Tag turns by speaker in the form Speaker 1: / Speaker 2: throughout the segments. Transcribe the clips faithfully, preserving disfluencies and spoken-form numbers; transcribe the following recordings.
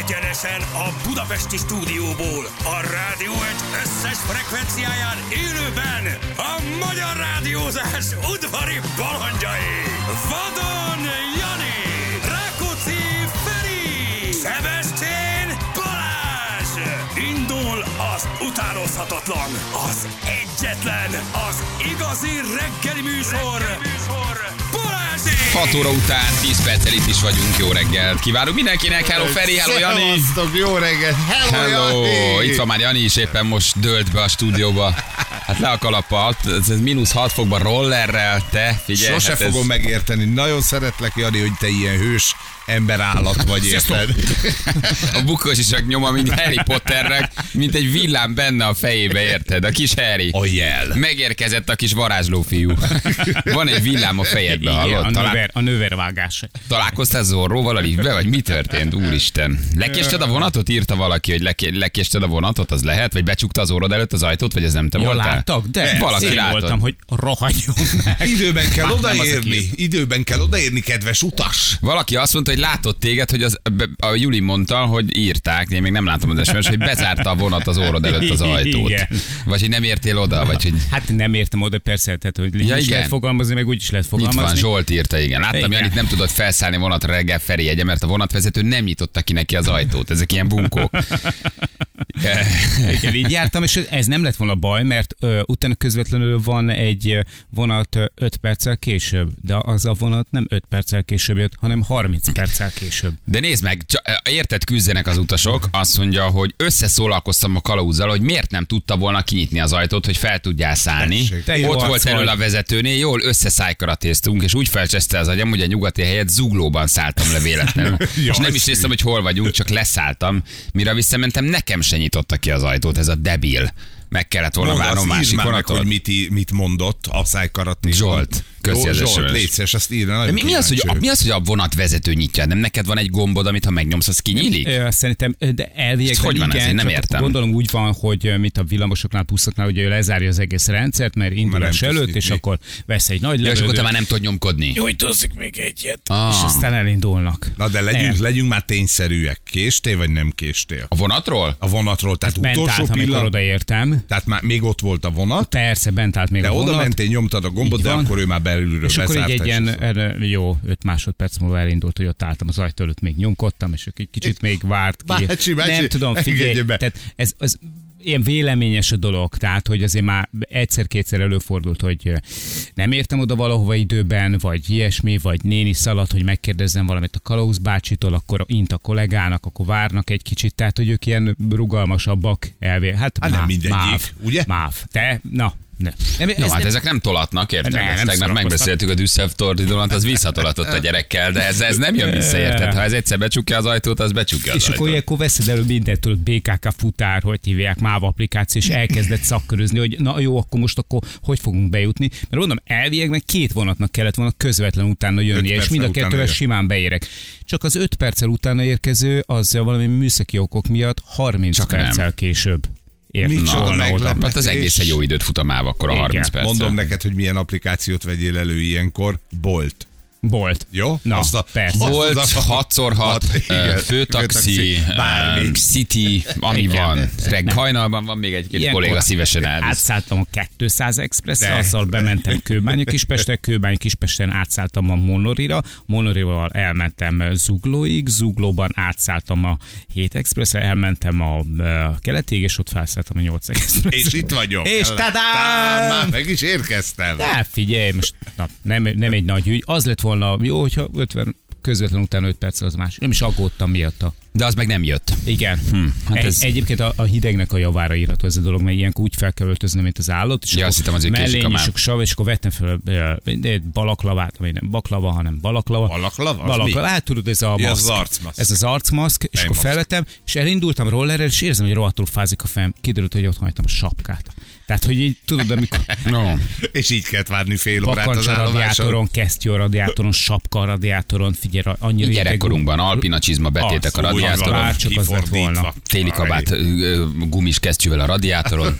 Speaker 1: Egyenesen a budapesti stúdióból, a rádió egy összes frekvenciáján élőben a magyar rádiózás udvari balandjai. Vadon Jani, Rákóczi Feri, Szebestén Balázs. Indul az utánozhatatlan, az egyetlen, az igazi reggeli műsor, reggeli műsor.
Speaker 2: hat óra után tíz perccel itt is vagyunk, jó reggelt kívánunk mindenkinek, hello Feri, hello Jani.
Speaker 3: Szevasztok, jó reggelt, hello,
Speaker 2: hello.
Speaker 3: Jani.
Speaker 2: Itt van már Jani is, éppen most dőlt be a stúdióba. Hát le a kalappal, ez mínusz hat fokban rollerrel, te figyelj.
Speaker 3: Sose
Speaker 2: hát
Speaker 3: fogom
Speaker 2: ez...
Speaker 3: megérteni, nagyon szeretlek Jani, hogy te ilyen hős emberállat vagy, érted?
Speaker 2: A bukós is csak nyoma, mint Harry Potternek, mint egy villám benne a fejébe, érted? A kis Harry.
Speaker 3: A jel.
Speaker 2: Megérkezett a kis varázsló fiú. Van egy villám a fejedbe, hallod?
Speaker 4: A,
Speaker 2: Talál...
Speaker 4: nőver, a nővérvágás.
Speaker 2: Találkoztál Zorróval a liftbe, vagy mi történt? Úristen. Lekésted a vonatot? Írta valaki, hogy leké... lekésted a vonatot, az lehet? Vagy becsukta az orrod előtt az ajtót, vagy ez nem te
Speaker 4: Ja,
Speaker 2: voltál?
Speaker 4: láttak? De
Speaker 2: valaki
Speaker 4: én
Speaker 2: látott.
Speaker 4: voltam, hogy rohadjon meg.
Speaker 3: Időben kell
Speaker 4: Már nem az a
Speaker 3: odaérni,
Speaker 4: kép.
Speaker 3: időben kell odaérni, kedves utas.
Speaker 2: Valaki azt mondta, hogy látott téged, hogy az, a Juli mondta, hogy írták, én még nem látom az es em es, hogy bezárta a vonat az orrod előtt az ajtót.
Speaker 4: Igen.
Speaker 2: Vagy hogy nem értél oda, vagy hogy...
Speaker 4: Hát nem értem oda, persze, tehát hogy
Speaker 2: Ja,
Speaker 4: ja, is
Speaker 2: igen.
Speaker 4: lehet fogalmazni, meg úgy is lehet
Speaker 2: Itt
Speaker 4: fogalmazni.
Speaker 2: van, Zsolt írta, igen. Láttam,
Speaker 4: Igen.
Speaker 2: Janit nem tudott felszállni vonatra reggel Feri jegye, mert a vonatvezető nem nyitotta ki neki az ajtót. Ezek ilyen bunkók.
Speaker 4: Igen, így jártam, és ez nem lett volna baj, mert ö, utána közvetlenül van egy ö, vonat öt perccel később, de az a vonat nem öt perccel később jött, hanem harminc perccel később.
Speaker 2: De nézd meg, csa- érted, küzdenek az utasok, azt mondja, hogy összeszólalkoztam a kalauzzal, hogy miért nem tudta volna kinyitni az ajtót, hogy fel tudjál szállni.
Speaker 4: Te jó
Speaker 2: Ott
Speaker 4: arc
Speaker 2: volt elől
Speaker 4: vagy.
Speaker 2: a vezetőnél, jól összeszájkaratéztunk, és úgy felcseszte az agyam, hogy a nyugati helyett Zuglóban szálltam le véletlenül. És nem is néztem, hogy hol vagyunk, csak leszálltam. Mire visszamentem, nekem se nyitotta ki az ajtót, ez a debil. Meg kellett volna
Speaker 3: Mondd,
Speaker 2: várnom
Speaker 3: azt írd
Speaker 2: másik
Speaker 3: már meg,
Speaker 2: vonatot.
Speaker 3: hogy mit, mit mondott a szájkarat.
Speaker 2: Zsolt, köszi az es em
Speaker 3: Zsolt,
Speaker 2: es.
Speaker 3: légy szíves, azt írna.
Speaker 2: De
Speaker 3: nagyon
Speaker 2: mi, mi, az, hogy a,
Speaker 3: kíváncsi
Speaker 2: mi az, hogy a vonatvezető nyitja? Nem neked van egy gombod, amit ha megnyomsz, az kinyílik?
Speaker 4: Ö, Szerintem, de elviekben
Speaker 2: hogy van ez?
Speaker 4: igen,
Speaker 2: Én nem
Speaker 4: csak
Speaker 2: értem.
Speaker 4: Gondolom úgy van, hogy ö, mit a villamosoknál, buszoknál, hogy ő lezárja az egész rendszert, mert indulás
Speaker 3: nem
Speaker 4: előtt,
Speaker 3: tudsz
Speaker 4: és
Speaker 3: nyitni.
Speaker 4: akkor vesz egy nagy
Speaker 2: Ja, és akkor
Speaker 4: levegőt.
Speaker 2: te már nem tudod nyomkodni.
Speaker 4: Nyújtózik még egyet.
Speaker 2: Ah.
Speaker 4: És aztán elindulnak.
Speaker 3: Na de legyünk,
Speaker 4: Nem.
Speaker 3: legyünk már tényszerűek. Késtél vagy nem késtél?
Speaker 2: A vonatról?
Speaker 3: A vonatról, tehát
Speaker 4: Bent
Speaker 3: utolsó
Speaker 4: állt, amikor
Speaker 3: pillanat.
Speaker 4: odaértem.
Speaker 3: Tehát már még ott volt a vonat,
Speaker 4: Persze, bent állt még
Speaker 3: de
Speaker 4: a
Speaker 3: oda
Speaker 4: vonat.
Speaker 3: mentél, nyomtad a gombot,
Speaker 4: Így
Speaker 3: de
Speaker 4: van.
Speaker 3: akkor ő már belülről
Speaker 4: És akkor így
Speaker 3: bezárta.
Speaker 4: egy
Speaker 3: és
Speaker 4: ilyen,
Speaker 3: az-
Speaker 4: erre jó, öt másodperc múlva elindult, hogy ott álltam az ajtó előtt, még nyomkodtam, és egy kicsit még várt ki.
Speaker 3: Bácsi, bácsi,
Speaker 4: nem tudom, figyelj,
Speaker 3: engedje be.
Speaker 4: tehát ez, ez ilyen véleményes a dolog, tehát hogy azért már egyszer-kétszer előfordult, hogy nem értem oda valahova időben, vagy ilyesmi, vagy néni szaladt, hogy megkérdezzem valamit a Kalauz bácsitól, akkor int a kollégának, akkor várnak egy kicsit, tehát hogy ők ilyen rugalmasabbak elvé. Hát,
Speaker 3: Hát nem
Speaker 4: máv,
Speaker 3: mindegyik,
Speaker 4: máv,
Speaker 3: ugye?
Speaker 4: Máv. Te, na, ne. Nem,
Speaker 2: Jó,
Speaker 4: ez
Speaker 2: hát
Speaker 4: nem-
Speaker 2: ezek nem tolatnak, érted?
Speaker 4: Nem,
Speaker 2: Ezt
Speaker 4: nem
Speaker 2: tegnap
Speaker 4: szórakoztak.
Speaker 2: megbeszéltük a Düsseldorf Donat, az visszatolatott a gyerekkel, de ez, ez nem jön vissza, érted? Ha ez egyszer becsukja az ajtót, az becsukja az
Speaker 4: És akkor
Speaker 2: ajtót.
Speaker 4: ilyenkor veszed elő mindent, tudod, bé ká ká futár, hogy hívják, MÁV applikáció, és elkezdett szakkörözni, hogy na jó, akkor most akkor hogy fogunk bejutni. Mert mondom, elviekben két vonatnak kellett volna közvetlen utána jönni, és
Speaker 3: perccel
Speaker 4: mind a
Speaker 3: utána
Speaker 4: kettővel
Speaker 3: jön.
Speaker 4: simán beérek. Csak az öt perccel utána érkező, az valami műszaki okok miatt harminc
Speaker 2: Csak
Speaker 4: perccel
Speaker 2: nem.
Speaker 4: később ért
Speaker 3: Micsoda
Speaker 4: volna oda.
Speaker 3: meglepetés.
Speaker 2: Hát az egész egy jó időt fut a máv, akkor a
Speaker 4: Igen.
Speaker 2: harminc perc.
Speaker 3: Mondom neked, hogy milyen applikációt vegyél elő ilyenkor. Bolt.
Speaker 4: Bolt.
Speaker 3: Jó?
Speaker 4: Na,
Speaker 3: Azt a-
Speaker 4: persze.
Speaker 3: azt-
Speaker 2: Volt
Speaker 3: az a-
Speaker 2: hat szor hat,
Speaker 3: igen,
Speaker 2: főtaxi,
Speaker 3: főtaxi, bármi.
Speaker 2: eh, City, ami
Speaker 4: Igen.
Speaker 2: van. Reg hajnalban van még egy-két
Speaker 4: Ilyenkor
Speaker 2: kolléga szívesen elvisz.
Speaker 4: Átszálltam a kétszáz Expressre,
Speaker 3: De.
Speaker 4: azzal bementem Kőbánya Kispestre, Kőbánya Kispesten átszálltam a Monorira, Monorival elmentem Zuglóig, Zuglóban átszálltam a hét Expressre, elmentem a uh, Keletig, és ott felszálltam a nyolc Expressre.
Speaker 3: És itt vagyok.
Speaker 4: És
Speaker 3: Tá,
Speaker 4: tadám!
Speaker 3: Már meg is érkeztem.
Speaker 4: De figyelj, most na, nem, nem egy nagy ügy. Az lett volna jó, hogyha ötven közvetlen utána öt perc az más. Nem is aggódtam miatta.
Speaker 2: De az meg nem jött.
Speaker 4: Igen.
Speaker 2: Hm, hát
Speaker 4: Egy,
Speaker 2: ez-
Speaker 4: Egyébként a, a hidegnek a javára írható ez a dolog, mert ilyenkor úgy fel kell öltözni, mint az állat, és
Speaker 2: Ja, azt hittem, azért késik a
Speaker 4: mellényi
Speaker 2: máv.
Speaker 4: sok sav, és akkor vettem fel ö, egy balaklavát, vagy nem baklava, hanem balaklava.
Speaker 3: Balaklava? Az
Speaker 4: Balaklava,
Speaker 3: mi?
Speaker 4: hát tudod, ez a
Speaker 3: Ja,
Speaker 4: maszk.
Speaker 3: az arcmaszk.
Speaker 4: Ez az arcmaszk, és akkor
Speaker 3: Fejmaszk.
Speaker 4: felvettem, és elindultam rollerrel, és érzem, hogy rohadtul fázik a fejem. Kiderült, hogy ott hagytam a sapkát. Tehát, hogy így tudod, amikor
Speaker 2: No.
Speaker 3: És így kellett várni fél órát az
Speaker 4: bakancs a
Speaker 3: állomáson.
Speaker 4: radiátoron, kesztyű a radiátoron, sapka a radiátoron, figyelj, annyira ideg-
Speaker 2: Gyerekkorunkban alpina csizma, betétek a
Speaker 4: Az, úgy van,
Speaker 2: radiátoron.
Speaker 4: bár csak az lett volna.
Speaker 3: Kifordítva.
Speaker 2: Téli kabát ö, ö, gumis kesztyűvel a radiátoron.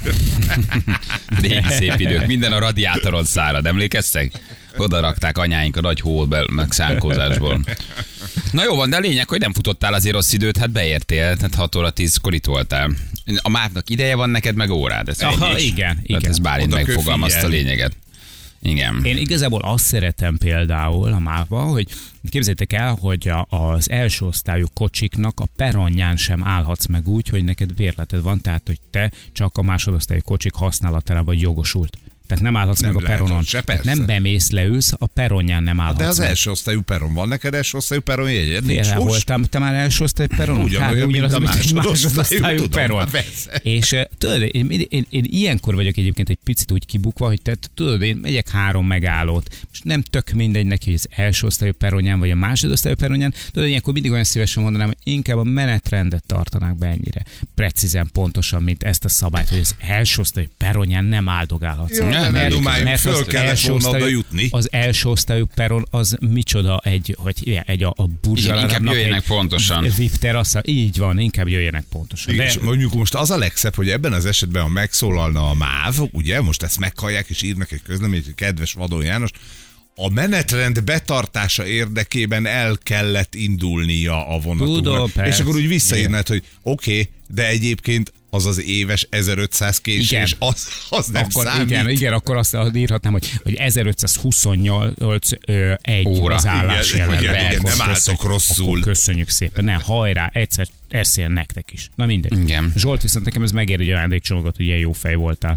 Speaker 2: Régi szép idők. Minden a radiátoron szárad, emlékeztek? Oda rakták anyáink a nagy hóból, meg szánkózásból. Na jó van, de a lényeg, hogy nem futottál azért rossz időt, hát beértél, tehát hat óra tízkor itt voltál. A mávnak ideje van, neked meg órád. Ez
Speaker 4: Aha,
Speaker 2: is.
Speaker 4: igen, igen.
Speaker 2: Tehát ez Bálint
Speaker 3: Oda kell
Speaker 2: megfogalmazta a
Speaker 3: figyelni.
Speaker 2: lényeget. Igen.
Speaker 4: Én igazából azt szeretem például a mávban, hogy képzeljétek el, hogy a, az első osztályú kocsiknak a peronján sem állhatsz meg úgy, hogy neked bérleted van, tehát hogy te csak a másodosztályú kocsik használatára vagy jogosult. Tehát nem állhatsz
Speaker 3: Nem
Speaker 4: meg a
Speaker 3: lehet,
Speaker 4: peronon.
Speaker 3: se,
Speaker 4: Tehát
Speaker 3: persze.
Speaker 4: nem bemész, leülsz, a peronján nem állhatsz
Speaker 3: De az
Speaker 4: meg.
Speaker 3: első osztályú peron van neked, első osztályú peron jegyed? Nincs
Speaker 4: Tényleg
Speaker 3: most?
Speaker 4: voltam, te már első osztályú peronon?
Speaker 3: Ugyanolyan, mint
Speaker 4: ugyanaz,
Speaker 3: a
Speaker 4: mint egy
Speaker 3: másodosztályú,
Speaker 4: másodosztályú
Speaker 3: tudom,
Speaker 4: peron.
Speaker 3: hát persze.
Speaker 4: És eh, tudod, én, én, én, én ilyenkor vagyok egyébként egy picit úgy kibukva, hogy te tudod, én megyek három megállót, és nem tök mindegy neki, hogy az első osztályú peronján, vagy a másodosztályú peronján, tudod, ilyenkor mindig olyan szívesen mondanám, hogy inkább a menetrendet tartanák be ennyire. Precízen, pontosan, mint ezt a szabályt, hogy az első osztályú peronján nem áldogálhatsz.
Speaker 3: Jó,
Speaker 2: Nem,
Speaker 3: nem
Speaker 2: mert-
Speaker 3: dumáljuk,
Speaker 4: mert
Speaker 3: föl
Speaker 4: az
Speaker 3: kellett
Speaker 4: első
Speaker 3: volna oda
Speaker 4: osztályú-
Speaker 3: jutni.
Speaker 4: Az első osztályú peron az micsoda egy, hogy ilyen, egy a, a Burj
Speaker 2: Igen,
Speaker 4: Al
Speaker 2: inkább
Speaker 4: Arabnak
Speaker 2: jöjjenek
Speaker 4: egy
Speaker 2: pontosan.
Speaker 4: V I P terasza. Így van, inkább jöjjenek pontosan.
Speaker 3: Igen,
Speaker 4: De,
Speaker 3: és mondjuk most az a legszebb, hogy ebben az esetben, ha megszólalna a MÁV, ugye, most ezt meghallják és írnak egy közleményt, hogy kedves Vadon János, a menetrend betartása érdekében el kellett indulnia a vonatunknak.
Speaker 4: Tudom,
Speaker 3: És
Speaker 4: persze.
Speaker 3: akkor úgy visszaírnád, hogy oké, okay, de egyébként az az éves ezerötszáz késés,
Speaker 4: Igen.
Speaker 3: az, az nem
Speaker 4: akkor
Speaker 3: számít.
Speaker 4: igen, igen, akkor azt írhatnám, hogy, hogy ezerötszázhuszonnyolc ö, egy
Speaker 2: Óra.
Speaker 4: az állás
Speaker 3: Igen,
Speaker 4: jelenleg.
Speaker 3: igen, igen,
Speaker 4: Akkor
Speaker 3: nem álltok
Speaker 4: köszönjük-
Speaker 3: rosszul.
Speaker 4: Akkor köszönjük szépen. Ne, hajrá, egyszer eszél nektek is. Na mindegy.
Speaker 2: Igen.
Speaker 4: Zsolt, viszont nekem ez megér egy ajándékcsomagot, hogy ilyen jó fej voltál.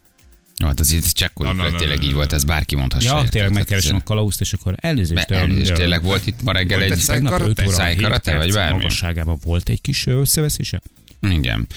Speaker 2: Hát azért csekkoljuk,
Speaker 3: Na, na,
Speaker 2: hogy
Speaker 3: na,
Speaker 2: tényleg
Speaker 3: na,
Speaker 2: így
Speaker 3: na.
Speaker 2: volt, ez bárki mondhassa.
Speaker 4: Ja,
Speaker 2: érted?
Speaker 4: tényleg
Speaker 2: Tehát
Speaker 4: megkeresem a
Speaker 2: ez-
Speaker 4: kalauzt, és akkor elnézést.
Speaker 2: Be- elnézést,
Speaker 4: ö,
Speaker 2: tényleg volt itt ma reggel
Speaker 3: Volt
Speaker 2: egy...
Speaker 3: egy
Speaker 4: Tegnap
Speaker 3: Szájkarate?
Speaker 4: öt óra
Speaker 2: Szájkarate,
Speaker 4: hét
Speaker 2: vagy
Speaker 4: perc
Speaker 2: bármi?
Speaker 4: magasságában volt egy kis ö, összeveszése?
Speaker 2: Igen.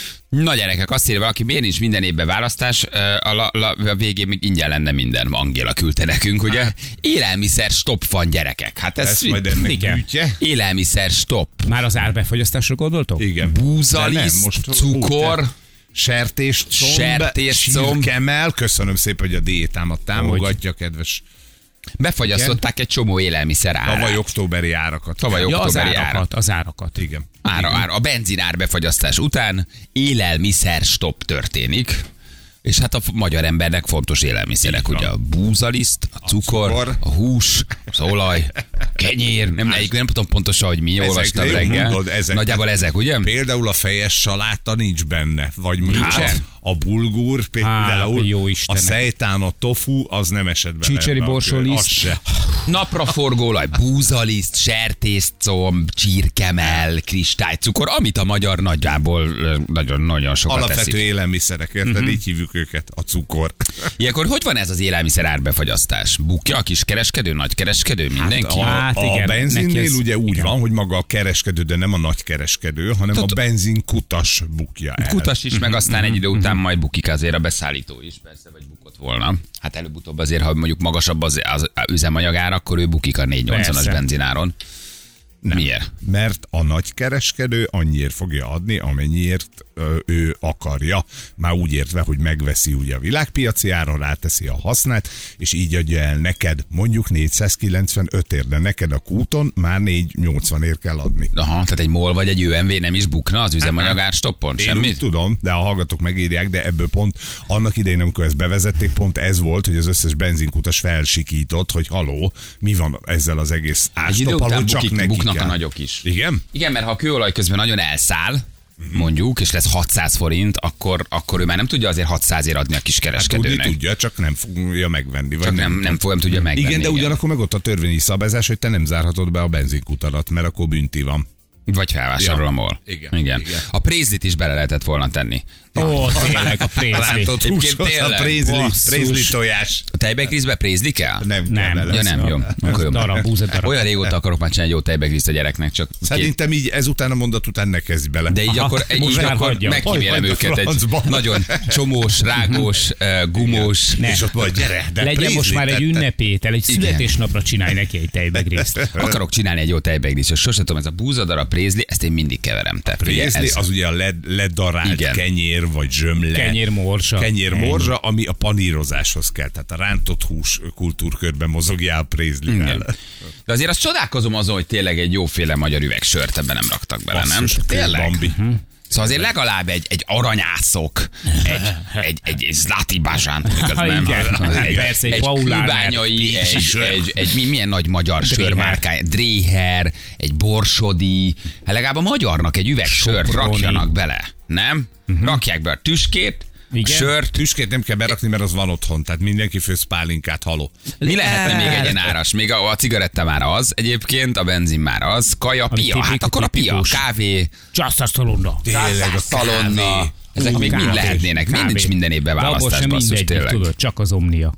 Speaker 2: Na gyerekek, azt írja valaki, miért nincs minden évben választás, a, la, la, a végén még ingyen lenne minden. Angéla küldte nekünk, ugye? Élelmiszer stop van, gyerekek. Hát ez,
Speaker 3: Ez majd ennek
Speaker 4: igen.
Speaker 3: gyűjtje.
Speaker 2: élelmiszer stop.
Speaker 4: Már az árbefogyasztásra gondoltok?
Speaker 3: Igen.
Speaker 2: Búzaliszt,
Speaker 3: De nem, most
Speaker 2: cukor,
Speaker 3: úgy, sertéscomb,
Speaker 2: Sertéscomb.
Speaker 3: sírkemel, köszönöm szépen, hogy a diétámat támogatja, kedves
Speaker 2: befagyasztották egy csomó élelmiszer árát.
Speaker 3: tavaly októberi árakat.
Speaker 2: Tavaly
Speaker 4: Ja, az
Speaker 2: októberi árat.
Speaker 4: árakat, az árakat.
Speaker 3: Igen.
Speaker 2: Ára, ára, a benzinár befagyasztás után élelmiszer stop történik, és hát a f- magyar embernek fontos élelmiszerek,
Speaker 3: Így van.
Speaker 2: ugye a búzaliszt, a cukor, a,
Speaker 3: cukor.
Speaker 2: a hús, az olaj, a kenyér, nem, nem, nem tudom pontosan, hogy mi,
Speaker 3: Ezek,
Speaker 2: olvastam
Speaker 3: de jó,
Speaker 2: reggel.
Speaker 3: mondod, ezek.
Speaker 2: Nagyjából ezek, ugye?
Speaker 3: Például a fejes saláta nincs benne, vagy
Speaker 2: Nincsen.
Speaker 3: hát, a bulgur például,
Speaker 4: jó
Speaker 3: a
Speaker 4: Istenek.
Speaker 3: szejtán, a tofu, az nem esett bele.
Speaker 4: Csicseri
Speaker 3: ebbe a
Speaker 4: borsóliszt.
Speaker 3: Az se.
Speaker 2: Napraforgóolaj, búzaliszt, sertészcomb, csirkemell, kristálycukor, amit a magyar nagyjából nagyon-nagyon sokat
Speaker 3: Alapvető
Speaker 2: teszik.
Speaker 3: élelmiszerek, érted? Uh-huh. Így hívjuk őket, a cukor.
Speaker 2: Ilyenkor hogy van ez az élelmiszer árbefagyasztás? Bukja a kiskereskedő, nagykereskedő, mindenki?
Speaker 3: A,
Speaker 4: Hát
Speaker 3: a
Speaker 4: igen, neki
Speaker 3: benzinnél
Speaker 4: ez-
Speaker 3: ugye úgy
Speaker 4: igen.
Speaker 3: van, hogy maga a kereskedő, de nem a nagy kereskedő, hanem a benzinkutas bukja el.
Speaker 2: Kutas is, meg aztán egy idő után majd bukik azért a beszállító is, persze, vagy bukott volna. Hát előbb-utóbb azért, ha mondjuk magasabb az, az üzemanyagár, akkor ő bukik a négy nyolcvanas
Speaker 4: Persze.
Speaker 2: benzináron.
Speaker 3: Nem.
Speaker 2: Miért?
Speaker 3: Mert a nagykereskedő annyiért fogja adni, amennyiért ö, ő akarja. Már úgy értve, hogy megveszi ugye a világpiaci áron, ráteszi a hasznát, és így adja el neked mondjuk négyszázkilencvenöt ér, de neked a kúton már négyszáznyolcvan ér kell adni.
Speaker 2: Aha, tehát egy MOL vagy egy ö em vé nem is bukna az üzemanyagár stoppon?
Speaker 3: Én úgy
Speaker 2: Semmit?
Speaker 3: tudom, de a hallgatók megírják, de ebből pont annak idején, amikor ezt bevezették, pont ez volt, hogy az összes benzinkutas felsikított, hogy haló, mi van ezzel az egész
Speaker 2: Egy idő
Speaker 3: árstoppal,
Speaker 2: után
Speaker 3: hogy csak
Speaker 2: bukik,
Speaker 3: neki
Speaker 2: buknak
Speaker 3: kell.
Speaker 2: a nagyok is.
Speaker 3: Igen?
Speaker 2: Igen, mert ha a kőolaj közben nagyon elszáll, mondjuk, és lesz hatszáz forint, akkor, akkor ő már nem tudja azért hatszázért adni a
Speaker 3: Hát tudni
Speaker 2: kiskereskedőnek.
Speaker 3: tudja, csak nem fogja megvenni. Vagy
Speaker 2: Csak nem, nem fogom tudja megvenni.
Speaker 3: Igen, de ugyanakkor meg ott a törvényi szabályzás, hogy te nem zárhatod be a benzinkutarat, mert akkor bünti van.
Speaker 2: Vagy felvásárol
Speaker 3: Ja.
Speaker 2: a MOL.
Speaker 3: Igen,
Speaker 2: Igen.
Speaker 3: igen.
Speaker 2: A prézlit is bele lehetett volna tenni.
Speaker 4: Ó, tényleg, a prézli.
Speaker 3: Látod,
Speaker 2: Egyébként
Speaker 3: húshoz a
Speaker 2: tényleg.
Speaker 3: prézli,
Speaker 4: Basszus.
Speaker 3: prézli tojás.
Speaker 2: A tejbegrízbe prézli kell?
Speaker 3: Nem,
Speaker 4: Nem.
Speaker 3: kell bele.
Speaker 2: Ja, nem, jó. Akkor jó.
Speaker 4: Darab, búza darab.
Speaker 2: Olyan régóta akarok már csinálni egy jó tejbegrízt a gyereknek, csak két.
Speaker 3: Szerintem így ezután a mondat után ne kezdj bele.
Speaker 2: De így
Speaker 4: Aha,
Speaker 2: akkor,
Speaker 4: most
Speaker 2: így
Speaker 4: már
Speaker 2: akkor
Speaker 4: hagyja.
Speaker 2: megkímélem
Speaker 3: Hagyd a
Speaker 2: őket egy
Speaker 3: francba.
Speaker 2: nagyon csomós, rágós, eh, gumós.
Speaker 4: Ne.
Speaker 3: És ott majd gyere, de
Speaker 4: Legyen most
Speaker 3: prézlit
Speaker 4: már egy
Speaker 3: tetted.
Speaker 4: ünnepétel, egy
Speaker 2: Igen.
Speaker 4: születésnapra csinálj neki egy tejbegrészt.
Speaker 2: Akarok csinálni egy jó tejbegrízt, és sose tudom, ez a búzadarab prézli, ezt én mindig keverem. Tehát, ugye
Speaker 3: Prézli,
Speaker 2: ez-
Speaker 3: az ugye a led, ledarált
Speaker 2: Igen.
Speaker 3: kenyér, vagy zsömle.
Speaker 4: Kenyérmorzsa.
Speaker 3: Kenyérmorzsa, ami a panírozáshoz kell. Tehát a rántott hús kultúrkörben mozogjál prézlivel.
Speaker 2: Igen. De azért azt csodálkozom azon, hogy tényleg egy jóféle magyar üvegsört ebben nem raktak bele, nem?
Speaker 3: Basszus,
Speaker 2: Tényleg?
Speaker 3: Bambi.
Speaker 2: Szóval azért legalább egy, egy aranyászok, egy, egy, egy Zlati Bazsánt,
Speaker 4: Igen,
Speaker 2: egy,
Speaker 4: persze, egy
Speaker 2: egy
Speaker 4: Paulán,
Speaker 2: kőbányai, egy, egy, egy, egy mi- milyen nagy magyar sörmárkány, Dréher, egy Borsodi, hát legalább a magyarnak egy üveg sört
Speaker 4: Soproni.
Speaker 2: rakjanak bele, nem? Rakják be a tüskét,
Speaker 4: Igen.
Speaker 2: sört.
Speaker 3: Tüskét nem kell berakni, mert az van otthon, tehát mindenki főz pálinkát, haló.
Speaker 2: Mi lehetne még egy ilyen áras? Még a, a cigaretta már az egyébként, a benzin már az, kaja,
Speaker 4: Ami
Speaker 2: pia, hát
Speaker 4: tipik-
Speaker 2: akkor a pia,
Speaker 4: tipikus.
Speaker 2: kávé,
Speaker 4: Just a szalonna.
Speaker 3: Tényleg a
Speaker 2: szalonna.
Speaker 3: kávé.
Speaker 2: Ezek még mind
Speaker 4: Kávé.
Speaker 2: lehetnének. Miért
Speaker 4: Kávé.
Speaker 2: nincs minden évben
Speaker 4: De abból
Speaker 2: választás,
Speaker 4: sem
Speaker 2: basszus,
Speaker 4: mindegy,
Speaker 2: tényleg.
Speaker 4: tudod, csak az Omnia.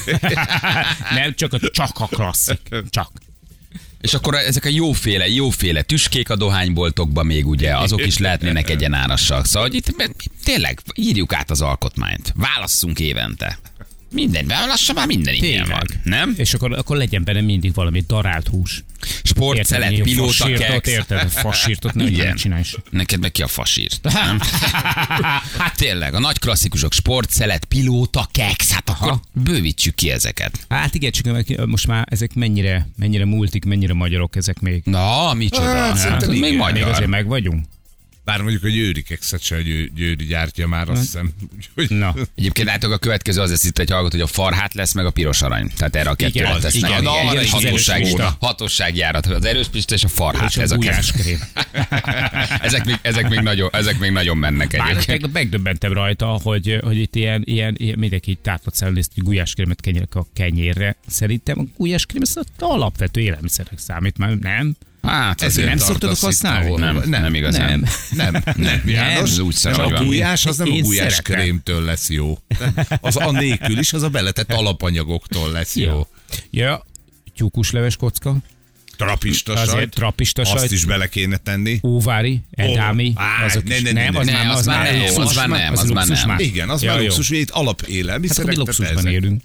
Speaker 4: Nem, csak a, csak a klasszik. Csak.
Speaker 2: És akkor ezek a jóféle, jóféle tüskék a dohányboltokban még ugye, azok is lehetnének egyenárasak. Szóval hogy itt tényleg írjuk át az alkotmányt. Válasszunk évente. Mindenben, lassan már minden ilyen van. Nem?
Speaker 4: És akkor, akkor legyen benne mindig valami darált hús.
Speaker 2: Sportszelet,
Speaker 4: Érted,
Speaker 2: pilóta
Speaker 4: fasírtot,
Speaker 2: keks.
Speaker 4: érted? Fasírtot nem
Speaker 2: Igen.
Speaker 4: kell csinálni.
Speaker 2: Neked meg ki a fasírt. Nem? Hát tényleg, a nagy klasszikusok, sportszelet, pilóta keks, hát akkor bővítsük ki ezeket.
Speaker 4: Hát igen, csak meg- most már ezek mennyire, mennyire multik, mennyire magyarok ezek még.
Speaker 2: Na, micsoda?
Speaker 3: Hát,
Speaker 2: Hát,
Speaker 3: szerintem
Speaker 2: még
Speaker 3: igen.
Speaker 4: Még
Speaker 2: magyar.
Speaker 4: azért meg vagyunk.
Speaker 3: Bár mondjuk a győri kekszet se a győ, győri gyártja már, azt hiszem. Úgyhogy
Speaker 4: Na.
Speaker 2: Egyébként látok, a következő az lesz itt egy hallgató, hogy a farhát lesz, meg a piros arany. Tehát erre a kettőre
Speaker 4: Igen,
Speaker 2: tesznek.
Speaker 4: igen,
Speaker 2: Na,
Speaker 4: igen,
Speaker 2: arra
Speaker 4: igen,
Speaker 2: egy
Speaker 4: az
Speaker 2: hatóság,
Speaker 4: erős pista.
Speaker 2: hatóságjárat, az erős pista és a farhát.
Speaker 4: És a
Speaker 2: ez a kettő.
Speaker 4: gulyáskrém.
Speaker 2: ezek, még, ezek, még nagyon, ezek még nagyon mennek
Speaker 4: Bár
Speaker 2: egyébként.
Speaker 4: tegnap megdöbbentem rajta, hogy, hogy itt ilyen, ilyen, ilyen mindenki tátott szállítani, hogy gulyáskrémet kenyerek a kenyérre. Szerintem a gulyáskrém ez alapvető élelmiszerek számít, már nem?
Speaker 2: Hát,
Speaker 3: ezért
Speaker 4: nem
Speaker 3: tartasz
Speaker 4: szoktatok
Speaker 3: itt,
Speaker 4: használni?
Speaker 3: ahol-
Speaker 2: Nem, nem igazán.
Speaker 4: Nem.
Speaker 3: Nem, nem, János.
Speaker 2: ez úgy szar, hogy
Speaker 3: A
Speaker 2: van.
Speaker 3: gulyás az nem a
Speaker 4: Én
Speaker 3: gulyás
Speaker 4: szeretem.
Speaker 3: krémtől lesz jó. Az a nélkül is, az a beletett alapanyagoktól lesz jó.
Speaker 4: Ja, tyúkusleves kocka,
Speaker 3: Trapista
Speaker 4: azért
Speaker 3: sajt,
Speaker 4: trapista
Speaker 3: azt
Speaker 4: sajt,
Speaker 3: is bele kéne tenni.
Speaker 4: óvári, edámi,
Speaker 3: Á,
Speaker 4: azok
Speaker 3: ne,
Speaker 4: is.
Speaker 3: ne, ne,
Speaker 4: Nem,
Speaker 3: ne,
Speaker 4: az
Speaker 3: ne,
Speaker 4: már
Speaker 2: az már nem,
Speaker 4: luxus,
Speaker 2: az már nem, az már
Speaker 4: luxus
Speaker 2: nem.
Speaker 3: Igen, az
Speaker 4: Ja,
Speaker 3: már
Speaker 4: jó.
Speaker 3: luxus, hogy itt
Speaker 4: Hát akkor mi
Speaker 3: alapélelmiszerek.
Speaker 4: luxusban élünk.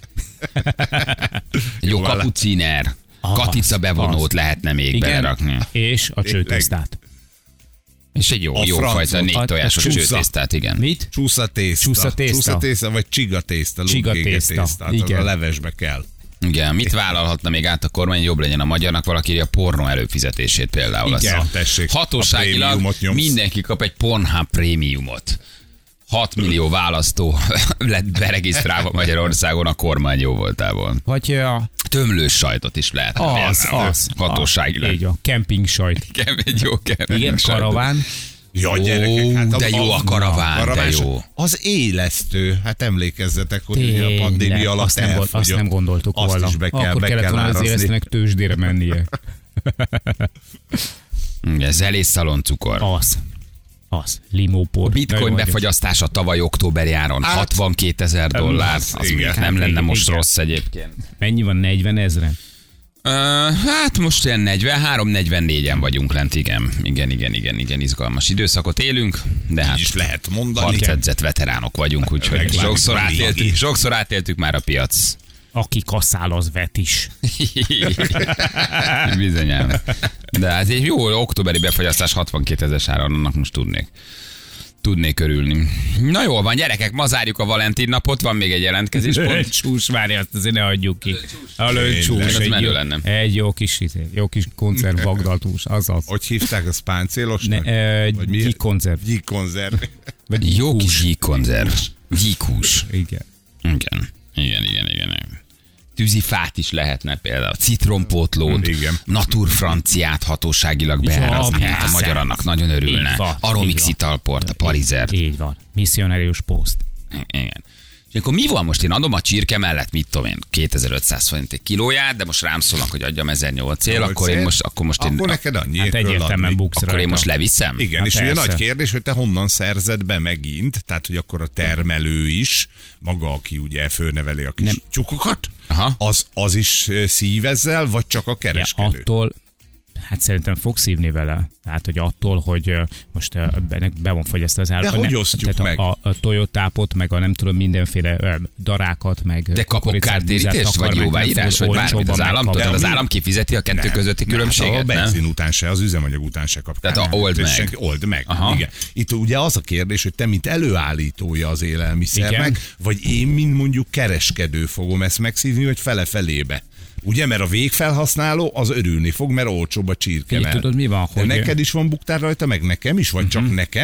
Speaker 2: Jó
Speaker 3: Jó,
Speaker 2: kapuciner,
Speaker 4: Az,
Speaker 2: katica bevonót
Speaker 4: az.
Speaker 2: lehetne még
Speaker 4: Igen,
Speaker 2: belerakni.
Speaker 4: és a csőtésztát.
Speaker 2: És egy jó,
Speaker 3: A
Speaker 2: jó
Speaker 3: francot.
Speaker 2: fajta négy
Speaker 4: A-
Speaker 2: tojásos
Speaker 4: a csúsza.
Speaker 2: csőtésztát, igen.
Speaker 4: Mit?
Speaker 3: Csúsza tészta.
Speaker 4: Csúsza tészta.
Speaker 3: Csúsza tészta, vagy csiga tészta.
Speaker 4: Csiga
Speaker 3: lúgkéke
Speaker 4: tészta,
Speaker 3: tészta. Hát az
Speaker 4: igen.
Speaker 3: a levesbe kell.
Speaker 2: Igen, mit vállalhatna még át a kormány, jobb legyen a magyarnak, valaki írja a pornó előfizetését például.
Speaker 4: Igen.
Speaker 2: Azt-
Speaker 3: Tessék, a
Speaker 2: Hatóságilag
Speaker 3: prémiumot nyomsz.
Speaker 2: mindenki kap egy Pornhub prémiumot. hat millió választó lett beregisztrálva Magyarországon a kormány jó voltából.
Speaker 4: Vagy a...
Speaker 2: Tömlős sajtot is lehet.
Speaker 4: Az, az.
Speaker 2: Hatóságilag.
Speaker 4: Így van, kemping sajt.
Speaker 2: Kem- Egy jó kemping
Speaker 4: Igen,
Speaker 2: sajtot.
Speaker 4: karaván.
Speaker 3: Ja,
Speaker 2: Ó,
Speaker 3: gyerekek, hát
Speaker 2: de jó a karaván, de jó.
Speaker 3: Az élesztő. Hát emlékezzetek, hogy ugye a
Speaker 4: Tényleg,
Speaker 3: pandémia alatt
Speaker 4: azt nem, gond-
Speaker 3: elfogy
Speaker 4: azt
Speaker 3: a-
Speaker 4: nem gondoltuk
Speaker 3: azt
Speaker 4: volna.
Speaker 3: is be kell,
Speaker 4: Akkor
Speaker 3: be
Speaker 4: kellett
Speaker 3: kell
Speaker 4: volna az
Speaker 3: árazni.
Speaker 4: élesztőnek tőzsdére mennie.
Speaker 2: Igen, zelés szaloncukor.
Speaker 4: Az. Az. Limópor.
Speaker 2: A bitcoin
Speaker 4: Na jó,
Speaker 2: befagyasztása tavaly októberi áron
Speaker 3: Hát,
Speaker 2: hatvankétezer dollár.
Speaker 3: az,
Speaker 2: Az
Speaker 3: igen.
Speaker 2: még nem lenne most
Speaker 4: Igen.
Speaker 2: rossz egyébként.
Speaker 4: Mennyi van? negyven ezren?
Speaker 2: Uh, hát most ilyen negyvenhárom negyvennégyen vagyunk lent, igen. Igen, igen, igen, igen, izgalmas időszakot élünk, de hát
Speaker 3: Így is lehet mondani.
Speaker 2: harcedzett veteránok vagyunk, úgyhogy
Speaker 3: Megvárjuk
Speaker 2: sokszor
Speaker 3: a
Speaker 2: átéltük,
Speaker 3: végig.
Speaker 2: sokszor átéltük már a piac.
Speaker 4: Aki kaszál, az vet is.
Speaker 2: Bizonyám. De hát egy jó októberi befagyasztás hatvankétezer áron, annak most tudnék. Tudnék örülni. Na jól van, gyerekek, ma zárjuk a Valentin napot, van még egy jelentkezéspont.
Speaker 4: Csús, várja, azt azért ne adjuk ki. A
Speaker 3: Tényleg,
Speaker 4: lőcsús.
Speaker 2: az
Speaker 4: Egy,
Speaker 2: menő
Speaker 4: jó-
Speaker 2: lenne.
Speaker 4: egy jó kis, izé, jó kis konzerv vagdaltús, azaz.
Speaker 3: Hogy hívták, az páncélosnak?
Speaker 4: Ne, ö,
Speaker 3: Vagy mi?
Speaker 4: gyíkkonzerv.
Speaker 3: Gyíkkonzerv.
Speaker 4: Vagy
Speaker 2: Jó kis
Speaker 4: hús.
Speaker 2: gyíkkonzerv. Gyíkhús.
Speaker 4: Igen.
Speaker 2: Igen. Igen, igen, igen. Tűzifát is lehetne például, citrompótlót,
Speaker 3: Igen.
Speaker 2: naturfranciát hatóságilag beárazni,
Speaker 4: Ja,
Speaker 2: hát a
Speaker 4: persze.
Speaker 2: magyar annak nagyon örülne.
Speaker 4: Így van,
Speaker 2: Aromix
Speaker 4: így van.
Speaker 2: italport, a Parizer.
Speaker 4: Így van. Missionárius poszt.
Speaker 2: Igen. És akkor mi van most? Én adom a csirke mellett, mit tudom én, kétezer-ötszáz forint egy kilóját, de most rám szólnak, hogy adjam ezernyolcszél, akkor én most, akkor most én,
Speaker 3: Akkor neked annyi
Speaker 4: Hát egyértelműen buksz
Speaker 2: akkor én
Speaker 4: rajta.
Speaker 2: most leviszem?
Speaker 3: Igen,
Speaker 4: Hát
Speaker 3: és ugye
Speaker 4: persze.
Speaker 3: nagy kérdés, hogy te honnan szerzed be megint, tehát hogy akkor a termelő is, maga, aki ugye fölneveli a kis
Speaker 4: Nem.
Speaker 3: tyúkokat,
Speaker 2: Aha.
Speaker 3: az, az is ö, szív ezzel, vagy csak a
Speaker 4: Ja,
Speaker 3: kereskedő?
Speaker 4: attól, hát szerintem fog szívni vele. Tehát, hogy attól, hogy ö, most ö, ennek be van fogyasztva az állat.
Speaker 3: De hogy
Speaker 4: ne-
Speaker 3: osztjuk
Speaker 4: tehát
Speaker 3: meg?
Speaker 4: A, a, a tojótápot, meg a nem tudom, mindenféle ö, darákat, meg
Speaker 2: De kapok
Speaker 4: kukoricát,
Speaker 2: kártérítést,
Speaker 4: búzát
Speaker 2: vagy
Speaker 4: takar, meg
Speaker 2: jóváírás, vagy
Speaker 4: nem
Speaker 2: bármit
Speaker 4: olcsóbban
Speaker 2: az államtól?
Speaker 4: megkapja.
Speaker 2: Tehát az
Speaker 3: mi?
Speaker 2: állam kifizeti a kettő
Speaker 3: Nem,
Speaker 2: közötti
Speaker 3: nem,
Speaker 2: különbséget,
Speaker 3: A
Speaker 2: nem?
Speaker 3: benzin után se, az üzemanyag után se kap.
Speaker 2: Tehát a
Speaker 3: kártérítést.
Speaker 2: old meg.
Speaker 3: Senki- Old meg.
Speaker 2: Aha.
Speaker 3: Igen. Itt ugye az a kérdés, hogy te, mint előállítója az élelmiszernek,
Speaker 4: Igen.
Speaker 3: vagy én, mint mondjuk kereskedő fogom ezt megszívni, vagy fele-felébe. Ugye, mert a végfelhasználó az örülni fog, mert olcsóbb a csirke.
Speaker 4: Figyelj, tudod, mi van,
Speaker 3: De
Speaker 4: hogy-
Speaker 3: neked is van buktár rajta, meg nekem is, vagy csak nekem?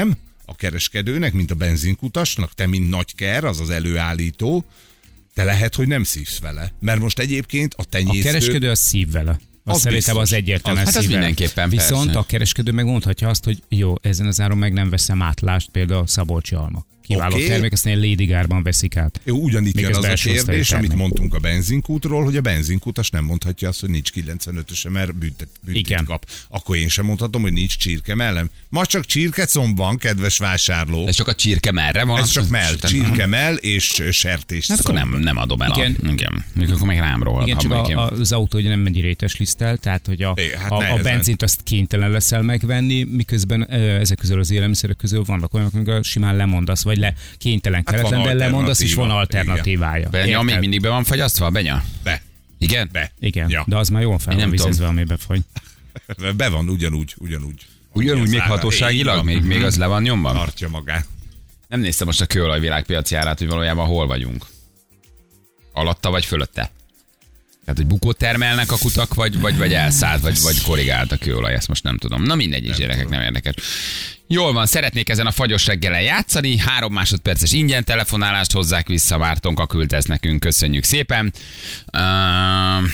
Speaker 3: a kereskedőnek, mint a benzinkutasnak, te, mint nagyker, az az előállító, te lehet, hogy nem szívsz vele. Mert most egyébként a tenyésztő...
Speaker 4: A kereskedő az szív vele.
Speaker 3: Az
Speaker 4: Azt szerintem az egyértelműen
Speaker 2: Az- hát az
Speaker 4: szíve.
Speaker 2: mindenképpen,
Speaker 4: Viszont
Speaker 2: persze.
Speaker 4: a kereskedő megmondhatja azt, hogy jó, ezen az áron meg nem veszem átlást, például a Szabolcsi alma. Kiváló
Speaker 3: Oké.
Speaker 4: termék, aztán egy Lady Gárban veszik át.
Speaker 3: Jó, ugyanitt
Speaker 4: Még
Speaker 3: jön
Speaker 4: ez
Speaker 3: az a
Speaker 4: belső osztályi
Speaker 3: kérdés, amit
Speaker 4: termék.
Speaker 3: mondtunk a benzinkútról, hogy a benzinkutas nem mondhatja azt, hogy nincs kilencvenötöse, mert büntet, büntet
Speaker 4: Igen.
Speaker 3: kap. Akkor én sem mondhatom, hogy nincs csirke mellem. Ma csak csirkecomb van, kedves vásárló.
Speaker 2: Ez csak a csirke merre van?
Speaker 3: Ez csak mell,
Speaker 2: Isten-
Speaker 3: csirke mell és sertés.
Speaker 2: Hát akkor nem, nem adom el.
Speaker 4: Igen.
Speaker 2: A, igen. Mikor akkor meg rám róla.
Speaker 4: Igen,
Speaker 2: ha
Speaker 4: csak
Speaker 2: meg
Speaker 4: a,
Speaker 2: én-
Speaker 4: a, az autó ugye nem megy rétes liszttel, tehát hogy a,
Speaker 3: É, hát
Speaker 4: a, a
Speaker 3: nehezen.
Speaker 4: benzint azt kénytelen leszel megvenni, miközben ö, ezek közül az élelmiszerek közül vannak olyanok, amikor simán lemondasz, vagy le kénytelen
Speaker 3: Hát van
Speaker 4: keretlen, de lemondasz, és van
Speaker 3: alternatíva.
Speaker 4: alternatívája.
Speaker 2: Benya
Speaker 4: Érted?
Speaker 2: még mindig be van fagyasztva, Benya?
Speaker 3: Be,
Speaker 2: Igen?
Speaker 3: be.
Speaker 4: Igen,
Speaker 3: Ja.
Speaker 4: de az már jól fel
Speaker 2: Én
Speaker 4: van
Speaker 2: nem tudom.
Speaker 4: vizezve, amiben fogy.
Speaker 3: Be van ugyanúgy, ugyanúgy.
Speaker 2: Ugyanúgy még
Speaker 3: Szára.
Speaker 2: hatóságilag?
Speaker 3: Így van.
Speaker 2: Még, még az le van nyomva?
Speaker 3: Tartja magát.
Speaker 2: Nem néztem most a kőolaj világpiaci árát, hogy valójában hol vagyunk. Alatta vagy fölötte? Tehát, hogy bukót termelnek a kutak, vagy, vagy, vagy elszállt, vagy, vagy korrigált a kőolaj, ezt most nem tudom. Na mindegy is, gyerekek, nem érdekes. Jól van, szeretnék ezen a fagyos reggelen játszani, három másodperces ingyen telefonálást hozzák vissza, Mártonka küldte ezt nekünk, köszönjük szépen. Uh,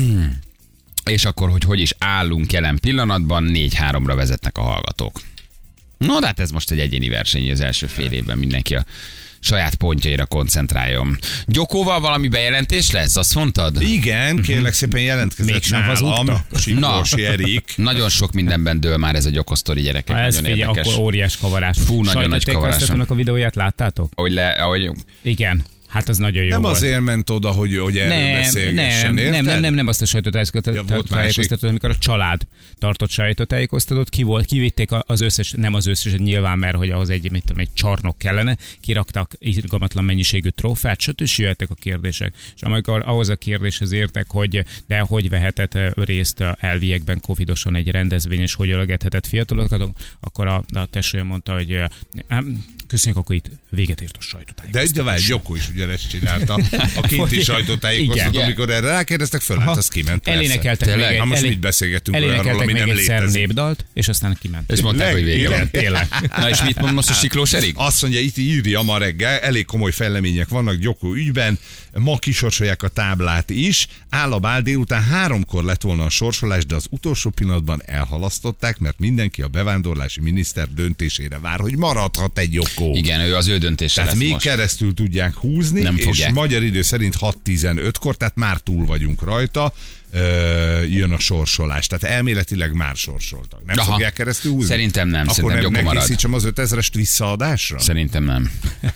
Speaker 2: és akkor, hogy hogy is állunk jelen pillanatban, négy háromra vezetnek a hallgatók. No, de hát ez most egy egyéni verseny, az első fél évben mindenki a saját pontjaira koncentráljon. Gyokóval valami bejelentés lesz, azt mondtad?
Speaker 3: Igen, kérlek szépen jelentkezett
Speaker 4: Mégsem
Speaker 3: nálam.
Speaker 4: hazudtak?
Speaker 3: Siklósi Erik.
Speaker 2: Nagyon sok mindenben dől már ez a gyokosztori, gyerekek.
Speaker 4: Ha ez
Speaker 2: nagyon
Speaker 4: figyelj,
Speaker 2: érdekes.
Speaker 4: akkor óriás kavarás.
Speaker 2: Fú, nagyon nagy kavarás.
Speaker 4: Sajtótájékoztatónak a videóját láttátok?
Speaker 2: Ahogy le, ahogy...
Speaker 4: Igen. Hát az nagyon jó
Speaker 3: Nem
Speaker 4: volt.
Speaker 3: azért ment oda, hogy, hogy erről
Speaker 4: Nem,
Speaker 3: beszélgessen,
Speaker 4: nem,
Speaker 3: érted?
Speaker 4: nem, nem, nem, nem azt a
Speaker 3: Ja,
Speaker 4: sajtótájékoztatót,
Speaker 3: volt
Speaker 4: tájékoztatót, amikor a család tartott sajtótájékoztatót, ki volt, kivitték az összes, nem az összes, nyilván, mert hogy ahhoz egy, mit tudom, egy csarnok kellene, kiraktak irgalmatlan mennyiségű trófát, stb. És jöttek a kérdések. És amikor ahhoz a kérdéshez értek, hogy de hogy vehetett részt elviekben covidosan egy rendezvény, és hogy ölgethetett fiatalokat, akkor a, a testvérem mondta, hogy "Ám, köszönjük, akkor itt véget ért a
Speaker 3: De
Speaker 4: sajtótájékoztatás.
Speaker 3: egy Gyavár Gyokó is ugyanezt csinálta. A kinti
Speaker 4: Igen.
Speaker 3: sajtótájékoztató, amikor erre rákérdeztek, fölállt, az kiment. persze.
Speaker 4: Elénekeltek
Speaker 2: Tényleg?
Speaker 4: még
Speaker 3: Na
Speaker 4: egy,
Speaker 3: most
Speaker 4: elé-
Speaker 3: mit beszélgetünk olyanról,
Speaker 4: elénekeltek
Speaker 3: ami
Speaker 4: még
Speaker 3: nem
Speaker 4: egy szer
Speaker 3: létezik?
Speaker 4: népdalt, és aztán kiment.
Speaker 2: És mondták, hogy vége van.
Speaker 4: Tényleg.
Speaker 2: Na és mit mond most a Siklós Erik?
Speaker 3: Azt mondja, itt írja ma reggel, elég komoly fejlemények vannak Gyokó ügyben, ma kisorsolják a táblát is, áll a bál, délután háromkor lett volna a sorsolás, de az utolsó pillanatban elhalasztották, mert mindenki a bevándorlási miniszter döntésére vár, hogy maradhat egy Gyokó.
Speaker 2: Igen, ő az ő döntése
Speaker 3: Tehát
Speaker 2: lesz
Speaker 3: még
Speaker 2: most.
Speaker 3: keresztül tudják húzni,
Speaker 2: Nem
Speaker 3: és
Speaker 2: fogják.
Speaker 3: magyar idő szerint hat tizenötkor, tehát már túl vagyunk rajta, ö, jön a sorsolás. Tehát elméletileg már sorsoltak. Nem
Speaker 2: Aha.
Speaker 3: fogják keresztül húzni?
Speaker 2: Szerintem nem,
Speaker 3: Akkor
Speaker 2: szerintem
Speaker 3: nem,
Speaker 2: Gyokó
Speaker 3: ne
Speaker 2: marad.
Speaker 3: készítsem az ötezrest visszaadásra?
Speaker 2: Szerintem nem.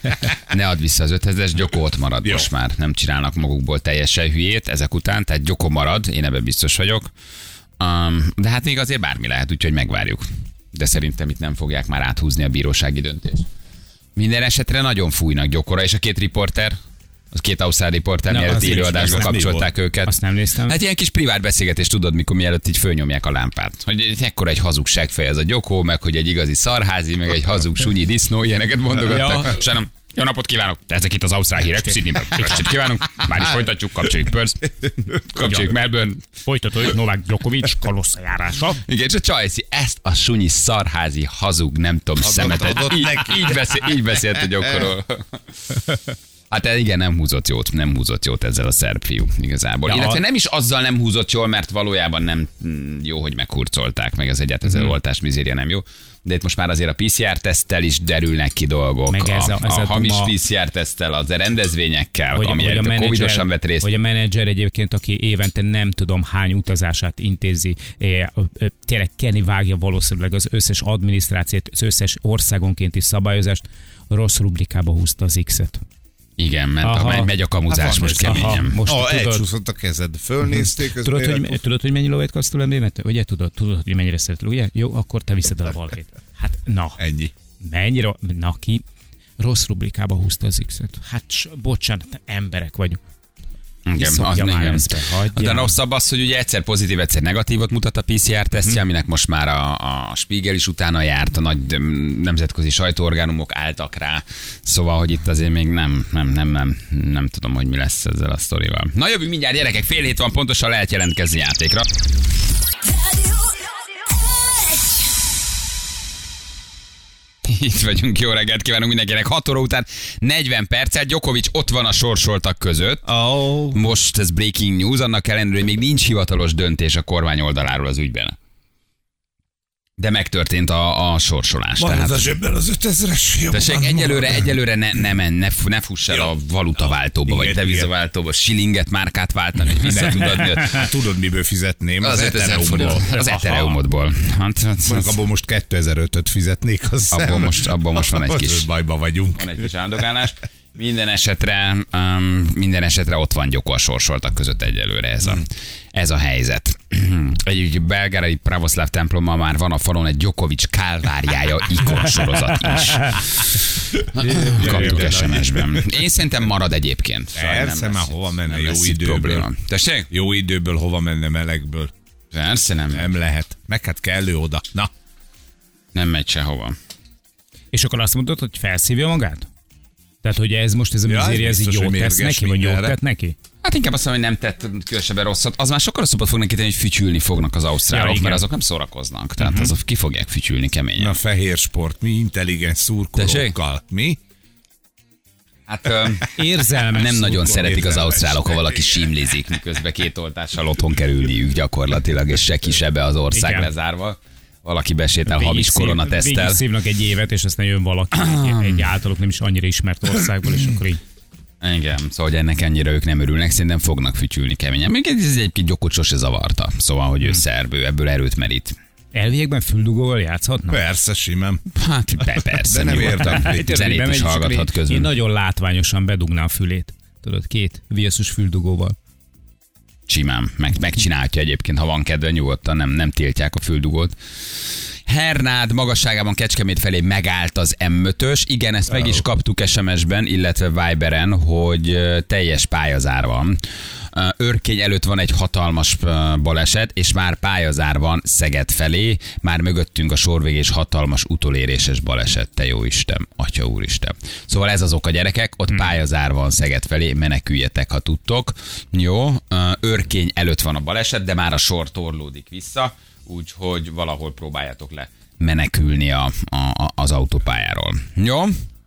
Speaker 2: Ne add vissza az ötezres, Gyokó ott marad
Speaker 3: Jó.
Speaker 2: most már. Nem csinálnak magukból teljesen hülyét ezek után, tehát Gyokó marad, én ebben biztos vagyok. Um, de hát még azért bármi lehet, úgyhogy megvárjuk. De szerintem itt nem fogják már áthúzni a bírósági döntést. Minden esetre nagyon fújnak Gyokóra, és a két riporter, az két ausztrál riporter,
Speaker 4: Na,
Speaker 2: mielőtt
Speaker 4: az is
Speaker 2: élőadásba
Speaker 3: meg- mi
Speaker 2: kapcsolták őket.
Speaker 4: Azt nem néztem.
Speaker 2: Hát ilyen kis privát beszélgetés, tudod, mikor mielőtt így fölnyomják a lámpát. Hogy ekkora egy hazugságfej ez a Gyokó, meg hogy egy igazi szarházi, meg egy hazug sunyi disznó, ilyeneket mondogattak.
Speaker 4: Ja.
Speaker 2: Sajnálom. Jó napot kívánok! Ezek itt az ausztrál hírek, Sydneyből. Jó estét kívánunk! Már is folytatjuk, kapcsoljuk Perth, kapcsoljuk Melbourne.
Speaker 4: Folytatódik Novák Djokovic kalosszajárása.
Speaker 2: Igen, és a Csajci ezt a sunyi szarházi hazug, nem tudom, szemetet.
Speaker 3: adott
Speaker 2: Így,
Speaker 3: neki.
Speaker 2: így, beszél, így beszélt a Gyokorról. Hát igen, nem húzott jót, nem húzott jót ezzel a szerb fiú igazából.
Speaker 4: Ja,
Speaker 2: Illetve
Speaker 4: a-
Speaker 2: nem is azzal nem húzott jól, mert valójában nem mm, jó, hogy meghurcolták, meg az egyáltalán
Speaker 4: Mhm.
Speaker 2: az oltás mizéria nem jó. De itt most már azért a pé cé er teszttel is derülnek ki dolgok.
Speaker 4: Meg ez a-
Speaker 2: a,
Speaker 4: ez
Speaker 2: a,
Speaker 4: a
Speaker 2: hamis
Speaker 4: duma-
Speaker 2: pé cé er teszttel, az rendezvényekkel,
Speaker 4: Hogy,
Speaker 2: ami
Speaker 4: hogy, a
Speaker 2: a covidosan vett részt.
Speaker 4: hogy a menedzser egyébként, aki évente nem tudom hány utazását intézi, eh, ö, tényleg Kenny vágja valószínűleg az összes adminisztrációt, az összes országonkénti szabályozást, rossz rubrikába húzta az X-et.
Speaker 2: Igen, ment a,
Speaker 4: Aha.
Speaker 2: megy, megy a kamuzás
Speaker 3: Hát van
Speaker 2: most
Speaker 3: ez.
Speaker 4: Aha,
Speaker 2: keményen.
Speaker 4: most
Speaker 3: Ah,
Speaker 4: tudod,
Speaker 3: elcsúszott a kezed, fölnézték. ez
Speaker 4: tudod,
Speaker 3: miért-
Speaker 4: hogy, tudod, hogy mennyi lóvét kasztul embémet? Ugye tudod, tudod, hogy mennyire szeretel, ugye? Jó, akkor te viszed el a valkét. Hát na,
Speaker 3: Ennyi.
Speaker 4: mennyire, na ki rossz rubrikába húzta az X-et. Hát s- bocsánat, emberek vagyunk.
Speaker 2: Igen,
Speaker 4: Iszonyja
Speaker 2: az,
Speaker 4: már
Speaker 2: igen.
Speaker 4: ezt be, hagyjál.
Speaker 2: De rosszabb az, hogy ugye egyszer pozitív, egyszer negatívot mutat a pé cé er tesztje,
Speaker 4: Mhm.
Speaker 2: aminek most már a, a Spiegel is utána járt, a nagy mm, nemzetközi sajtóorgánumok álltak rá, szóval, hogy itt azért még nem, nem, nem, nem, nem tudom, hogy mi lesz ezzel a sztorival. Na jövünk mindjárt, gyerekek, fél hét van, pontosan lehet jelentkezni játékra. Itt vagyunk, jó reggelt kívánunk mindenkinek. hat óra után negyven perccel, Djokovic ott van a sorsoltak között.
Speaker 3: Oh.
Speaker 2: Most ez breaking news, annak ellenére, hogy még nincs hivatalos döntés a kormány oldaláról az ügyben. De megtörtént a, a sorsolás.
Speaker 3: Van
Speaker 2: tehát...
Speaker 3: az a zsebben az ötezres.
Speaker 2: Tessék, egyelőre, egyelőre ne, ne, men, ne, ne fuss el a valutaváltóba, vagy devizaváltóba, shillinget, márkát váltani, hogy vissza tudod adni.
Speaker 3: Hát tudod, miből fizetném?
Speaker 2: Az, az Ethereumodból. Az Ethereumodból. Hát,
Speaker 3: Mondjuk abból most kétezer-ötöt fizetnék, az
Speaker 2: abból most, abból most van egy
Speaker 3: kis...
Speaker 2: kis...
Speaker 3: bajba vagyunk.
Speaker 2: Van egy kis áldogálás. Minden esetre, um, minden esetre ott van Gyoko a sorsoltak között egyelőre ez a, ez a helyzet. Egy belgárai pravoszláv templommal már van a falon egy Djokovic kálváriája ikon sorozat is. Kaptuk es em es-ben. Én szerintem marad egyébként.
Speaker 3: Persze, már hova menne jó időből.
Speaker 2: Probléma. Tessék?
Speaker 3: Jó időből hova menne melegből.
Speaker 2: Persze nem.
Speaker 3: Nem lehet. Meg hát kellő oda. Na.
Speaker 2: Nem megy sehova.
Speaker 4: És akkor azt mondod, hogy felszívja magát? Tehát, hogy ez most ez a
Speaker 3: Ja,
Speaker 4: mizéria, ez így
Speaker 3: biztos,
Speaker 4: jót
Speaker 3: hogy
Speaker 4: tesz
Speaker 3: mérges
Speaker 4: neki, vagy jót
Speaker 3: mindenre.
Speaker 4: tett neki?
Speaker 2: Hát inkább azt mondom, hogy nem tett különösebben rosszat. Az már sokkal rosszabbat fog neki tenni, hogy fütyülni fognak az ausztrálok,
Speaker 4: Ja, igen.
Speaker 2: mert azok nem szórakoznak. Tehát uh-huh. azok ki fogják fütyülni keményen.
Speaker 3: Na, fehér sport. Mi intelligens szurkolókkal. Mi?
Speaker 2: Hát ö,
Speaker 4: Érzelmes
Speaker 2: nem nagyon
Speaker 4: szurkoló.
Speaker 2: szeretik az
Speaker 3: érzelmes.
Speaker 2: ausztrálok, ha valaki simlizik, miközben két oltással otthon kerülniük gyakorlatilag, és se ki, se be az ország
Speaker 4: Igen.
Speaker 2: lezárva. Valaki besétál
Speaker 4: Végig
Speaker 2: hamis
Speaker 4: szív-
Speaker 2: koronateszttel.
Speaker 4: Végig szívnak egy évet, és aztán jön valaki egy, egy általuk nem is annyira ismert országból, és akkor így.
Speaker 2: Igen, szóval hogy ennek ennyire ők nem örülnek, szerintem fognak fütyülni keményen. Még ez egyébként Gyokot sose zavarta. Szóval, hogy ő szerb, ő ebből erőt merít.
Speaker 4: Elviekben füldugóval játszhatnak?
Speaker 3: Persze, simán.
Speaker 2: Hát be, persze,
Speaker 3: De nem
Speaker 2: nyugodtan.
Speaker 3: érdekli.
Speaker 2: Zenét
Speaker 4: Bemegy,
Speaker 2: is
Speaker 4: és akkor
Speaker 2: hallgathat
Speaker 4: én-
Speaker 2: közben.
Speaker 4: Én nagyon látványosan bedugná a fülét. Tudod, két viaszus füldugóval.
Speaker 2: Simán, meg, megcsinálhatja egyébként, ha van kedve, nyugodtan nem, nem tiltják a füldugót. Hernád magasságában Kecskemét felé megállt az em ötös. Igen, ezt meg is kaptuk es em es-ben, illetve Viberen, hogy ö, teljes pályazár van. Ö, Örkény előtt van egy hatalmas ö, baleset, és már pályazár van Szeged felé. Már mögöttünk a sorvégés hatalmas utoléréses baleset. Te jó Isten, Atya úristen. Szóval ez az oka, gyerekek, ott pályazár van Szeged felé, meneküljetek, ha tudtok. Jó, ö, Örkény előtt van a baleset, de már a sor torlódik vissza. Úgyhogy valahol próbáljátok le menekülni a, a, az autópályáról. Jó?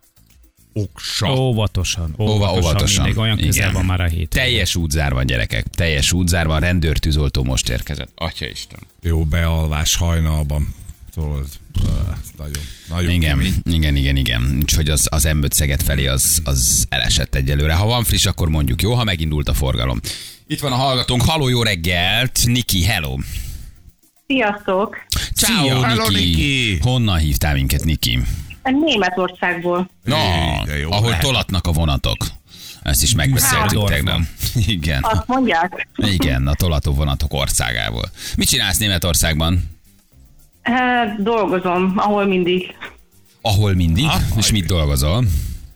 Speaker 3: Oksa.
Speaker 4: Óvatosan,
Speaker 2: Óva,
Speaker 4: óvatosan,
Speaker 2: óvatosan.
Speaker 4: mindig olyan közel
Speaker 2: Igen.
Speaker 4: van már a hét.
Speaker 2: Teljes útzár van, gyerekek. Teljes útzár van, rendőrtűzoltó most érkezett. Atya Isten.
Speaker 3: Jó bealvás hajnalban. Tudod, ah, nagyon, nagyon
Speaker 2: Igen,
Speaker 3: kemény.
Speaker 2: igen, igen, igen. Úgyhogy az, az em öt Szeged felé az, az elesett egyelőre. Ha van friss, akkor mondjuk jó, ha megindult a forgalom. Itt van a hallgatónk. Halló, jó reggelt. Niki, hello.
Speaker 5: Sziasztok!
Speaker 2: Ciao,
Speaker 3: Hello,
Speaker 2: Niki.
Speaker 3: Niki.
Speaker 2: Honnan hívtál minket, Niki?
Speaker 5: Németországból.
Speaker 2: Na,
Speaker 3: De jó
Speaker 2: ahol
Speaker 3: lehet.
Speaker 2: tolatnak a vonatok. Ezt is megbeszéltük
Speaker 4: Düsseldorfban.
Speaker 2: tegnap. Igen.
Speaker 5: Azt mondják?
Speaker 2: Igen, a tolató vonatok országából. Mit csinálsz Németországban?
Speaker 5: Hát, dolgozom, ahol mindig
Speaker 2: Ahol mindig?
Speaker 3: Ah,
Speaker 2: És mit dolgozol?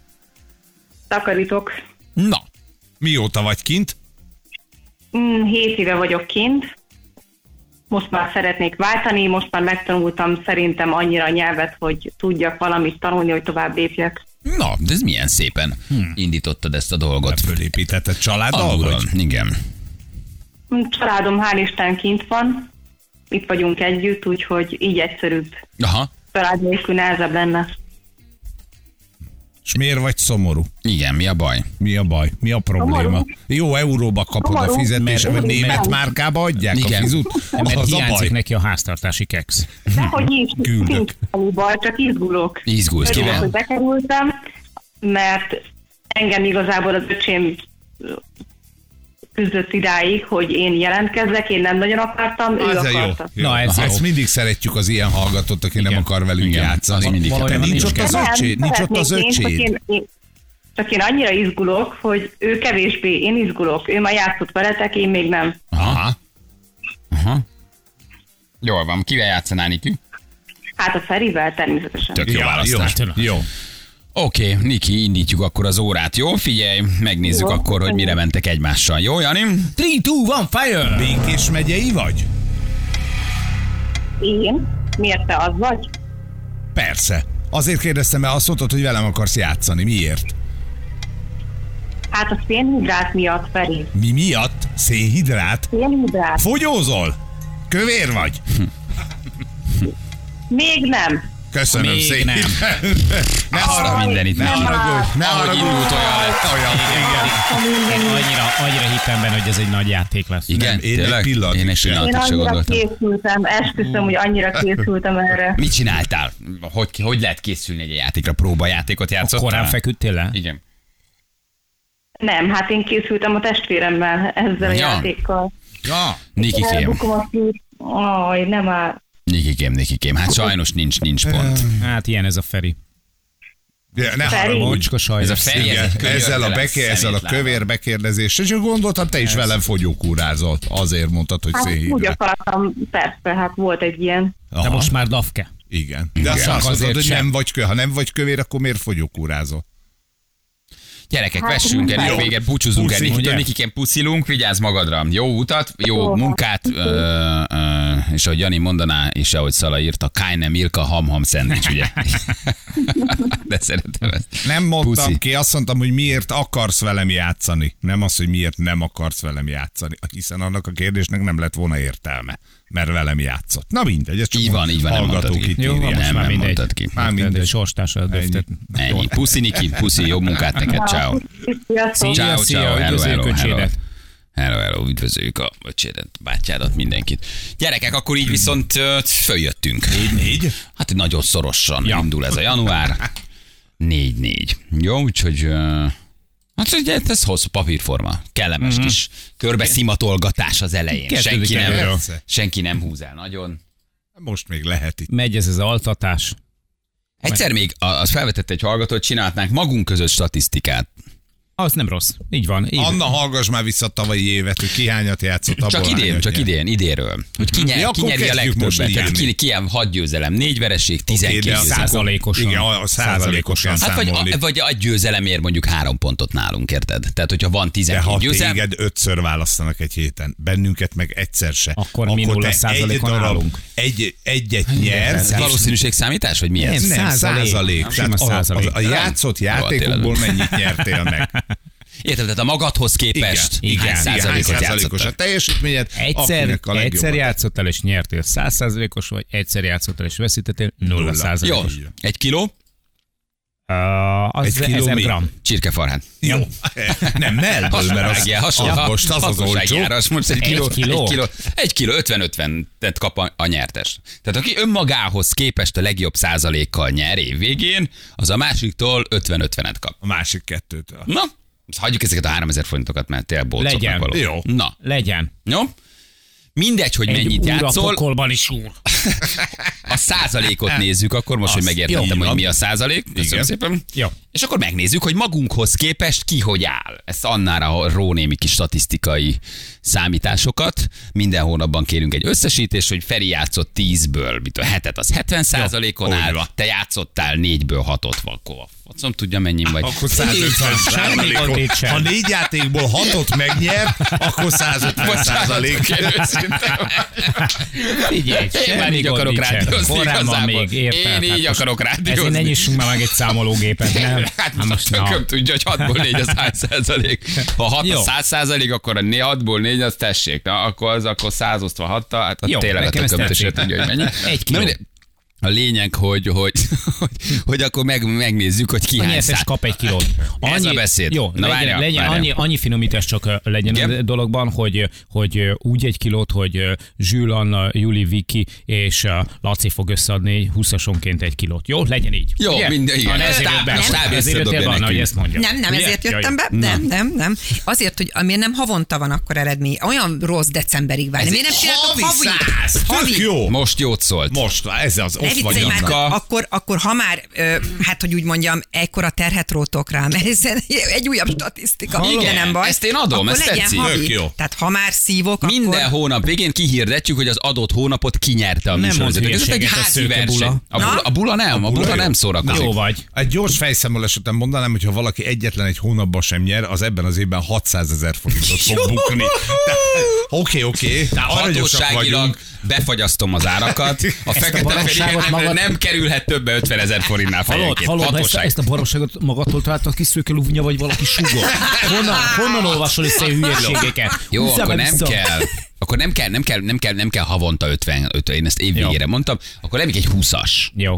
Speaker 5: takarítok.
Speaker 2: Na,
Speaker 3: Mióta vagy kint?
Speaker 5: Mm, Hét éve vagyok kint. Most már szeretnék váltani, most már megtanultam szerintem annyira a nyelvet, hogy tudjak valamit tanulni, hogy tovább lépjek.
Speaker 2: na, de ez milyen szépen hmm. indítottad ezt a dolgot.
Speaker 3: Fölépítetted családdal
Speaker 2: Alulról,
Speaker 5: Hát,
Speaker 3: vagy?
Speaker 2: igen.
Speaker 5: Mm, Családom hál' Isten kint van, itt vagyunk együtt, úgyhogy így egyszerűbb.
Speaker 2: Aha,
Speaker 5: Család nélkül nehezebb lenne.
Speaker 3: És miért vagy szomorú?
Speaker 2: igen, mi a baj?
Speaker 3: Mi a baj? Mi a probléma?
Speaker 5: Szomorú.
Speaker 3: Jó, euróba kapod a
Speaker 5: Szomorú,
Speaker 3: fizetésed,
Speaker 5: mert-
Speaker 3: vagy német
Speaker 5: mert-
Speaker 3: márkába adják
Speaker 2: Igen.
Speaker 3: a fizut?
Speaker 4: Mert
Speaker 3: Az a
Speaker 4: hiányzik
Speaker 3: baj.
Speaker 4: neki a háztartási keksz.
Speaker 5: Dehogy is,
Speaker 3: Küldök.
Speaker 5: nincs semmi baj, csak izgulok.
Speaker 2: Izgulsz,
Speaker 5: Örülök,
Speaker 2: kivel?
Speaker 5: hogy bekerültem, mert engem igazából az öcsém küzdött idáig, hogy én jelentkezzek, én nem nagyon akartam, ő
Speaker 3: Az a jó.
Speaker 5: akarta.
Speaker 3: jó.
Speaker 4: Na, ez
Speaker 3: Na,
Speaker 4: jó.
Speaker 3: ezt mindig szeretjük az ilyen hallgatót, aki nem
Speaker 4: Igen.
Speaker 3: akar velünk
Speaker 2: Igen.
Speaker 3: játszani.
Speaker 2: Az mindig
Speaker 3: Te
Speaker 4: kell.
Speaker 3: nincs ott
Speaker 4: Nem,
Speaker 3: az
Speaker 5: Nem,
Speaker 3: öcséd? Nincs ott az
Speaker 5: szeretnék én, csak
Speaker 3: öcséd?
Speaker 5: én, én, csak én annyira izgulok, hogy ő kevésbé, én izgulok. Ő már játszott veletek, én még nem.
Speaker 3: Aha.
Speaker 2: Aha. Jól van, kivel játszanál, Niki?
Speaker 5: Hát a Ferivel természetesen.
Speaker 2: Tök jó
Speaker 3: Ja,
Speaker 2: választás.
Speaker 3: jó. Jó.
Speaker 2: Oké, okay, Niki, indítjuk akkor az órát, jó? Figyelj, megnézzük
Speaker 5: Jó.
Speaker 2: akkor, hogy mire mentek egymással. Jó, Jani?
Speaker 4: három, kettő, egy, fire!
Speaker 3: Békés megyei vagy?
Speaker 5: Én? Miért te az vagy?
Speaker 3: Persze. Azért kérdeztem, mert azt mondtad, hogy velem akarsz játszani. Miért?
Speaker 5: Hát a szénhidrát miatt, Feri.
Speaker 3: Mi miatt? Szénhidrát?
Speaker 5: Szénhidrát?
Speaker 3: Fogyózol? Kövér vagy?
Speaker 5: Még nem.
Speaker 3: Köszönöm
Speaker 4: Még
Speaker 3: szépen.
Speaker 4: nem.
Speaker 3: Ne
Speaker 2: Azt a
Speaker 3: haragudj,
Speaker 2: mindenit
Speaker 3: ne
Speaker 2: nem.
Speaker 3: haragudj, ne
Speaker 2: Ahogy
Speaker 3: haragudj.
Speaker 2: indult, olyan lett.
Speaker 3: Olyan, igen.
Speaker 4: Én annyira, annyira hittem benne, hogy ez egy nagy játék lesz.
Speaker 2: Igen,
Speaker 3: Nem, én egy
Speaker 2: tényleg?
Speaker 3: pillanatig
Speaker 2: Én egy
Speaker 3: sem.
Speaker 5: Én
Speaker 2: pillanatig se
Speaker 5: annyira
Speaker 2: gondoltam.
Speaker 5: készültem, esküszöm, hogy annyira készültem erre.
Speaker 2: Mit csináltál? Hogy, hogy lehet készülni egy játékra? Próbajátékot játszottál?
Speaker 4: Korán feküdtél le?
Speaker 2: Igen.
Speaker 5: Nem, hát én készültem a testvéremmel ezzel a
Speaker 2: Ja.
Speaker 5: játékkal.
Speaker 3: Ja.
Speaker 2: Nikikém,
Speaker 5: Elbukom a szív. Aj, nem áll.
Speaker 2: Nikikém, Nikikém. Hát sajnos nincs, nincs pont.
Speaker 4: Hát ilyen ez a Feri.
Speaker 3: Ja, ne
Speaker 5: Feri?
Speaker 3: haragudj.
Speaker 4: Mocska sajnos.
Speaker 2: Ez a Feri, ez
Speaker 3: Igen,
Speaker 2: egy könyörtelen
Speaker 3: ezzel a, beké, ezzel a
Speaker 2: szemétláda.
Speaker 3: kövér bekérdezéssel, csak gondoltam, te is velem fogyókúrázott. Azért mondtad, hogy
Speaker 5: Hát úgy
Speaker 3: szénhidrát.
Speaker 5: akartam, persze, hát volt egy ilyen.
Speaker 4: De
Speaker 3: Aha,
Speaker 4: most már Dafke.
Speaker 3: igen. De
Speaker 2: Igen.
Speaker 3: azt azt
Speaker 4: Azért
Speaker 3: mondod, hogy
Speaker 4: sem.
Speaker 3: nem vagy kö, ha nem vagy kövér, akkor miért fogyókúrázol?
Speaker 2: Gyerekek,
Speaker 5: Hát,
Speaker 2: vessünk el,
Speaker 5: jó.
Speaker 2: véget, búcsúzunk el.
Speaker 3: Puszi,
Speaker 2: Nikitől,
Speaker 4: ugye?
Speaker 2: Nikikén, puszilunk, vigyázz magadra. Jó utat, jó
Speaker 5: Jó.
Speaker 2: munkát, ö, ö, és ahogy Jani mondaná, és ahogy Szala írta, Kájne Milka ham-ham szendvics, ugye? De szeretem ezt.
Speaker 3: Nem mondtam
Speaker 2: Puszi.
Speaker 3: ki, azt mondtam, hogy miért akarsz velem játszani. Nem az, hogy miért nem akarsz velem játszani. Hiszen annak a kérdésnek nem lett volna értelme, mert velem játszott. Na mindegy, ez csak
Speaker 2: Így van, így van, nem
Speaker 3: hallgatók
Speaker 2: mondtad ki.
Speaker 3: itt
Speaker 4: Jó, van,
Speaker 3: írják.
Speaker 4: most
Speaker 2: Nem,
Speaker 4: már
Speaker 2: nem
Speaker 4: mindegy.
Speaker 2: mondtad ki.
Speaker 3: Már
Speaker 4: De
Speaker 3: mindegy.
Speaker 4: sorstásra döftet.
Speaker 2: Ennyi. Puszi, Niki, puszi, jó munkát neked, ciao.
Speaker 5: Sziasztok!
Speaker 4: Szia,
Speaker 2: Ciao,
Speaker 4: szia,
Speaker 2: ciao, hello,
Speaker 4: üdvözöljük
Speaker 2: hello, hello.
Speaker 4: öcsédet.
Speaker 2: Hello, hello, üdvözöljük a öcsédet, bátyádat, mindenkit. Gyerekek, akkor így viszont ö, följöttünk.
Speaker 3: Négy?
Speaker 2: Hát nagyon szorosan
Speaker 4: Ja.
Speaker 2: indul ez a január. négy négy. Jó, úgyhogy... ö, Hát ugye ez hosszú papírforma. Kellemes mm-hmm. kis körbeszimatolgatás az elején.
Speaker 4: Kezdődik
Speaker 2: Senki nem,
Speaker 3: előről.
Speaker 2: senki nem húz el nagyon.
Speaker 3: Most még lehet itt.
Speaker 4: Megy ez az altatás.
Speaker 2: Egyszer még a- az felvetett egy hallgató, hogy csinálhatnánk magunk között statisztikát.
Speaker 4: Az nem rossz. Így van. Így.
Speaker 3: Anna, hallgass már vissza a tavalyi évet, hogy ki hányat játszott abból.
Speaker 2: Csak idén,
Speaker 3: hányat
Speaker 2: csak
Speaker 3: nyert.
Speaker 2: idén, idénről. Hogy ki, nyer,
Speaker 3: Ja,
Speaker 2: ki
Speaker 3: akkor
Speaker 2: nyeri a
Speaker 3: kezdjük most
Speaker 2: legtöbbet. Tehát
Speaker 3: írni.
Speaker 2: ki, ki hat győzelem, négy vereség, tizenkét
Speaker 3: Oké, de az
Speaker 2: győzelem.
Speaker 4: százalékosan.
Speaker 3: Igen, a százalékosan
Speaker 2: Hát vagy,
Speaker 3: számolni.
Speaker 2: a, vagy egy győzelemért mondjuk három pontot nálunk, érted? Tehát, hogyha van
Speaker 3: De
Speaker 2: tizenkét
Speaker 3: ha
Speaker 2: győzelem,
Speaker 3: téged ötször választanak egy héten, bennünket meg egyszer se,
Speaker 4: Akkor mi nulla
Speaker 3: te egy
Speaker 4: százalékon
Speaker 3: darab,
Speaker 4: állunk.
Speaker 3: egy, egyet nyersz,
Speaker 2: ez valószínűség számítás, vagy mi ez?
Speaker 4: Nem,
Speaker 3: nem,
Speaker 4: Százalék.
Speaker 3: százalék.
Speaker 4: Nem,
Speaker 3: Tehát
Speaker 4: sima
Speaker 3: a,
Speaker 4: százalék.
Speaker 3: a, a játszott
Speaker 2: Nem.
Speaker 3: játékokból mennyit nyertél meg?
Speaker 2: Érted, tehát a magadhoz képest
Speaker 3: Igen,
Speaker 2: hány
Speaker 3: igen,
Speaker 2: százalékot
Speaker 3: hány
Speaker 2: játszottál?
Speaker 3: százalékos a teljesítményed,
Speaker 4: Egyszer,
Speaker 3: akinek a legjobb
Speaker 4: egyszer
Speaker 3: a-
Speaker 4: játszottál és nyertél száz százalékos, vagy egyszer játszottál és veszítettél nulla
Speaker 3: Nulla.
Speaker 2: Jó,
Speaker 4: százalékos.
Speaker 2: egy kiló
Speaker 4: Uh, az
Speaker 3: Egy kiló
Speaker 4: ezer
Speaker 3: mi?
Speaker 4: gram.
Speaker 2: csirkefarhát.
Speaker 3: Jó. Nem, mellből, mert az,
Speaker 2: Hasonlágjel,
Speaker 3: az
Speaker 2: hasonló,
Speaker 3: most az az olcsó.
Speaker 2: hasonlóságjáras. Most egy
Speaker 4: Egy
Speaker 2: kiló,
Speaker 4: kiló?
Speaker 2: egy kiló, egy kiló ötven-ötven kap a, a nyertes. Tehát aki önmagához képest a legjobb százalékkal nyer év végén, az a másiktól ötven-ötvenet kap.
Speaker 3: A másik kettőtől.
Speaker 2: Na, azt hagyjuk ezeket a háromezer forintokat, mert tényleg bolcoknak
Speaker 4: Legyen.
Speaker 2: való.
Speaker 3: Jó.
Speaker 2: Na,
Speaker 4: Legyen.
Speaker 2: jó? Mindegy, hogy
Speaker 4: Egy
Speaker 2: mennyit
Speaker 4: úr a
Speaker 2: játszol,
Speaker 4: pokolban is úr.
Speaker 2: a százalékot nézzük, akkor most, hogy
Speaker 3: Azt.
Speaker 2: megértettem,
Speaker 3: Jó.
Speaker 2: hogy mi a százalék. Köszönöm
Speaker 3: Igen.
Speaker 2: szépen.
Speaker 4: Jó.
Speaker 2: És akkor megnézzük, hogy magunkhoz képest ki hogy áll. Ezt Annára ró némi kis statisztikai számításokat. Minden hónapban kérünk egy összesítést, hogy Feri játszott tízből, mit a hetet, az hetven százalékon
Speaker 3: úgy
Speaker 2: áll,
Speaker 3: van.
Speaker 2: te játszottál négyből hatot, akkor focom tudja mennyi vagy.
Speaker 3: Akkor százötven
Speaker 4: Semmi gond itt
Speaker 3: százalékot.
Speaker 4: sem.
Speaker 3: Ha négy játékból hatot megnyer, akkor százötven százalék.
Speaker 4: Figyelj,
Speaker 2: Én
Speaker 4: semmi
Speaker 2: már így
Speaker 4: gond
Speaker 2: akarok
Speaker 4: nincsen.
Speaker 2: rádiózni
Speaker 4: Korán van
Speaker 2: igazából.
Speaker 4: még, érted?
Speaker 2: Én így
Speaker 4: Hát most
Speaker 2: akarok rádiózni.
Speaker 4: Ezért ne nyissunk már meg egy számológépet, nem?
Speaker 2: Hát most a tököm tudja, hogy hatból négy az hány százalék. Ha hat
Speaker 4: Jó.
Speaker 2: a száz százalék, akkor a hatból négy az tessék. Na, akkor az akkor százosztva hattal, hát
Speaker 4: Jó,
Speaker 2: tényleg a
Speaker 4: nekem ez
Speaker 2: tököm se
Speaker 4: tetszik.
Speaker 2: tudja, hogy mennyi.
Speaker 4: Egy kiló.
Speaker 2: Na, mindegy. A lényeg, hogy, hogy, hogy, hogy akkor meg, megnézzük, hogy ki
Speaker 4: A
Speaker 2: hány
Speaker 4: nyertes
Speaker 2: szá-
Speaker 4: kap egy kilót.
Speaker 2: Ez a beszéd.
Speaker 4: Jó,
Speaker 2: Na,
Speaker 4: legyen,
Speaker 2: várjál,
Speaker 4: legyen
Speaker 2: várjál.
Speaker 4: annyi, annyi finomítás csak ö, legyen
Speaker 2: Igen?
Speaker 4: a dologban, hogy, hogy ö, úgy egy kilót, hogy ö, Zsül, Anna, Juli, Viki és ö, Laci fog összeadni húszasonként egy kilót. Jó, legyen így.
Speaker 2: Jó,
Speaker 4: Ugye?
Speaker 2: minden, igen.
Speaker 4: Na, ezért
Speaker 2: Stáb-
Speaker 4: jött be.
Speaker 2: a stáb
Speaker 4: Ezért jöttél
Speaker 2: összedobja
Speaker 4: be, Anna, hogy
Speaker 2: nekünk.
Speaker 4: ezt mondja.
Speaker 6: Nem, nem
Speaker 4: Ugye?
Speaker 6: ezért
Speaker 4: Ja,
Speaker 6: jöttem
Speaker 4: jó.
Speaker 6: be, nem, nem, nem. Azért, hogy miért nem havonta van akkor eredmény. Olyan rossz decemberig várni.
Speaker 2: Ez
Speaker 6: Miért nem csináltok
Speaker 3: Havi
Speaker 6: havi?
Speaker 3: száz,
Speaker 6: Havi.
Speaker 3: tök jó.
Speaker 2: Most jót szólt.
Speaker 3: Most, ez az,
Speaker 6: Ne
Speaker 3: ott vagy.
Speaker 6: viccelj már,
Speaker 2: Anka.
Speaker 6: akkor, akkor ha már, ö, hát hogy úgy mondjam, ekkora terhet rótok rám, mert ez egy újabb statisztika,
Speaker 2: Igen,
Speaker 6: igen, nem baj.
Speaker 2: ezt én adom,
Speaker 6: akkor
Speaker 2: ezt
Speaker 6: legyen
Speaker 2: tetszik.
Speaker 6: havi.
Speaker 3: Tök jó.
Speaker 6: Tehát ha már szívok,
Speaker 2: Minden
Speaker 6: akkor...
Speaker 2: hónap végén kihirdetjük, hogy az adott hónapot kinyerte a
Speaker 4: Nem
Speaker 2: műsorvezető.
Speaker 4: mond
Speaker 2: Ez egy
Speaker 4: hülyeséget, a
Speaker 2: házi
Speaker 4: szőke
Speaker 2: verseny.
Speaker 4: bula.
Speaker 2: A bula,
Speaker 6: Na?
Speaker 2: a bula nem, a
Speaker 3: bula
Speaker 2: bula
Speaker 3: jó.
Speaker 2: nem szórakozik.
Speaker 4: Jó vagy.
Speaker 3: Egy gyors fejszámolás után mondanám, hogy ha valaki egyetlen egy hónapban sem nyer, az ebben az évben hatszázezer forintot fog bukni. Tehát, Oké, oké. Tehát aranyosak
Speaker 2: Hatóságilag
Speaker 3: vagyunk.
Speaker 2: befagyasztom az árakat. A fekete
Speaker 4: baromságot
Speaker 2: fehérjébre
Speaker 4: magad-
Speaker 2: nem kerülhet többe ötven ezer forintnál
Speaker 4: Hallod,
Speaker 2: fejenként.
Speaker 4: hallod, ezt,
Speaker 2: Hatóság.
Speaker 4: ezt a baromságot magadtól találtad ki, Szőke Luvnya, vagy valaki sugott? Honnan, honnan olvasol össze hülyeségeket?
Speaker 2: Jó,
Speaker 4: Húzzál
Speaker 2: akkor
Speaker 4: meg
Speaker 2: nem
Speaker 4: vissza.
Speaker 2: kell. Akkor nem kell, nem kell, nem kell, nem kell havonta ötven, ötven, én ezt év végére mondtam, akkor nem egy húszas.
Speaker 4: Jó.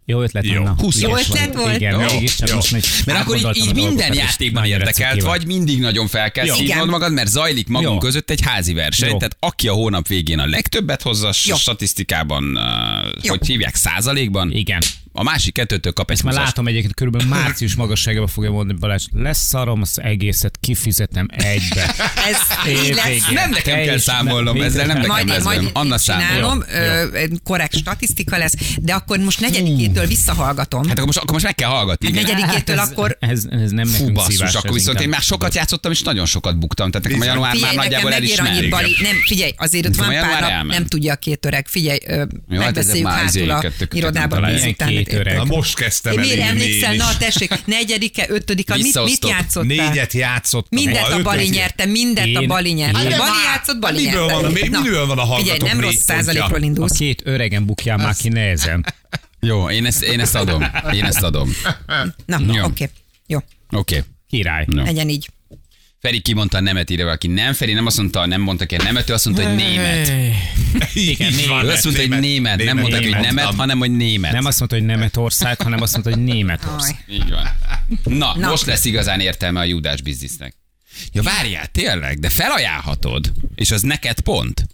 Speaker 4: Jó ötlet,
Speaker 3: Jó.
Speaker 4: Anna.
Speaker 2: húsz
Speaker 6: Jó
Speaker 2: éves
Speaker 6: ötlet
Speaker 2: vagy.
Speaker 6: volt?
Speaker 4: Igen,
Speaker 3: Jó.
Speaker 4: mégiscsak
Speaker 3: Jó.
Speaker 4: most még
Speaker 2: Mert akkor így,
Speaker 4: átgondoltam
Speaker 2: így
Speaker 4: a
Speaker 2: minden
Speaker 4: dolgokat, és
Speaker 2: játékban
Speaker 4: nagyon
Speaker 2: érdekelt
Speaker 4: receptív
Speaker 2: vagy, mindig nagyon fel kell
Speaker 4: Jó.
Speaker 2: szívnod
Speaker 6: Igen.
Speaker 2: magad, mert zajlik magunk
Speaker 4: Jó.
Speaker 2: között egy házi verseny.
Speaker 4: Jó.
Speaker 2: Tehát aki a hónap végén a legtöbbet hozza,
Speaker 6: Jó.
Speaker 2: statisztikában, uh,
Speaker 6: Jó.
Speaker 2: hogy hívják, százalékban,
Speaker 4: Igen.
Speaker 2: a másik kettőtől kap egy
Speaker 4: Ezt már
Speaker 2: húszast.
Speaker 4: látom egyébként, körülbelül március magasságában fogja mondani Balázs, leszarom az egészet, kifizetem egybe.
Speaker 6: Ez így lesz.
Speaker 4: Évvégén.
Speaker 2: Nem nekem kell
Speaker 4: Teljes-
Speaker 2: számolnom, ezzel nem nekem
Speaker 6: Majd,
Speaker 2: lesz
Speaker 6: majd
Speaker 2: velem. Anna számol.
Speaker 6: csinálom,
Speaker 4: Jó,
Speaker 6: ö, korrekt statisztika lesz, de akkor most negyedikétől visszahallgatom.
Speaker 2: Hát akkor most, akkor most meg kell hallgatni.
Speaker 6: Hát
Speaker 2: igen.
Speaker 6: negyedikétől
Speaker 4: ez,
Speaker 6: akkor...
Speaker 4: Ez, ez nem
Speaker 2: Fú,
Speaker 4: nekünk
Speaker 2: basszus,
Speaker 4: szívás.
Speaker 2: akkor
Speaker 4: ez
Speaker 2: viszont én
Speaker 4: inkább-
Speaker 2: már sokat játszottam, és nagyon sokat buktam. Tehát nekem a január már
Speaker 6: Figyelj, nekem
Speaker 2: nagyjából el is
Speaker 6: megér annyit,
Speaker 2: megy.
Speaker 6: Bali. Nem, figyelj, azért ott
Speaker 2: Nekem
Speaker 6: van
Speaker 2: a január
Speaker 6: pár nap,
Speaker 2: elment.
Speaker 6: nem tudja a két öreg. Figyelj, ö,
Speaker 2: hát
Speaker 6: megbeszéljük
Speaker 2: ezek már
Speaker 6: hátul a
Speaker 2: izéket, tök-
Speaker 6: irodában.
Speaker 4: talán
Speaker 6: tíz
Speaker 4: ilyen
Speaker 6: után.
Speaker 4: két öreg.
Speaker 3: Na most kezdtem
Speaker 6: Én
Speaker 3: el
Speaker 6: miért
Speaker 3: írni
Speaker 6: emlékszel?
Speaker 3: én
Speaker 6: Na
Speaker 3: is.
Speaker 6: tessék, negyedike, ötödike, mit, mit
Speaker 2: Visszaosztok.
Speaker 6: játszottál?
Speaker 3: Négyet játszottam.
Speaker 6: Mindent
Speaker 3: Ha
Speaker 6: a Bali
Speaker 3: ötöt-
Speaker 6: nyerte, mindent a
Speaker 4: Én-
Speaker 6: Bali nyerte.
Speaker 4: én-
Speaker 6: Bali
Speaker 3: Hát
Speaker 6: játszott, Bali
Speaker 3: miből
Speaker 6: nyerte.
Speaker 3: van a- mi-
Speaker 6: Na,
Speaker 3: miből van a hallgatók
Speaker 6: Figyelj, nem
Speaker 3: négy
Speaker 6: rossz
Speaker 3: pontja?
Speaker 6: százalékról
Speaker 4: A
Speaker 6: indulsz.
Speaker 4: két öregen bukjál már ki nehezen.
Speaker 2: Jó, én ezt, én ezt adom. Én ezt adom.
Speaker 6: Na,
Speaker 2: Jó.
Speaker 6: oké. Jó,
Speaker 2: Oké.
Speaker 4: Király.
Speaker 2: No.
Speaker 6: legyen így.
Speaker 2: Feri kimondta a nemet, írja valaki. Nem, Feri nem azt mondta, nem mondta ki a nemet, ő azt mondta, hogy német.
Speaker 3: Igen,
Speaker 2: Ő azt mondta, hogy német. Nem mondta, hogy
Speaker 3: német.
Speaker 2: nemet, hanem, hogy német.
Speaker 4: Nem azt mondta, hogy Németország, hanem azt mondta, hogy Németország.
Speaker 6: Aj.
Speaker 2: Így van. Na,
Speaker 6: Na.
Speaker 2: most lesz igazán értelme a Judás biznisznek. Ja, várjál, tényleg, de felajánlhatod, és az neked pont.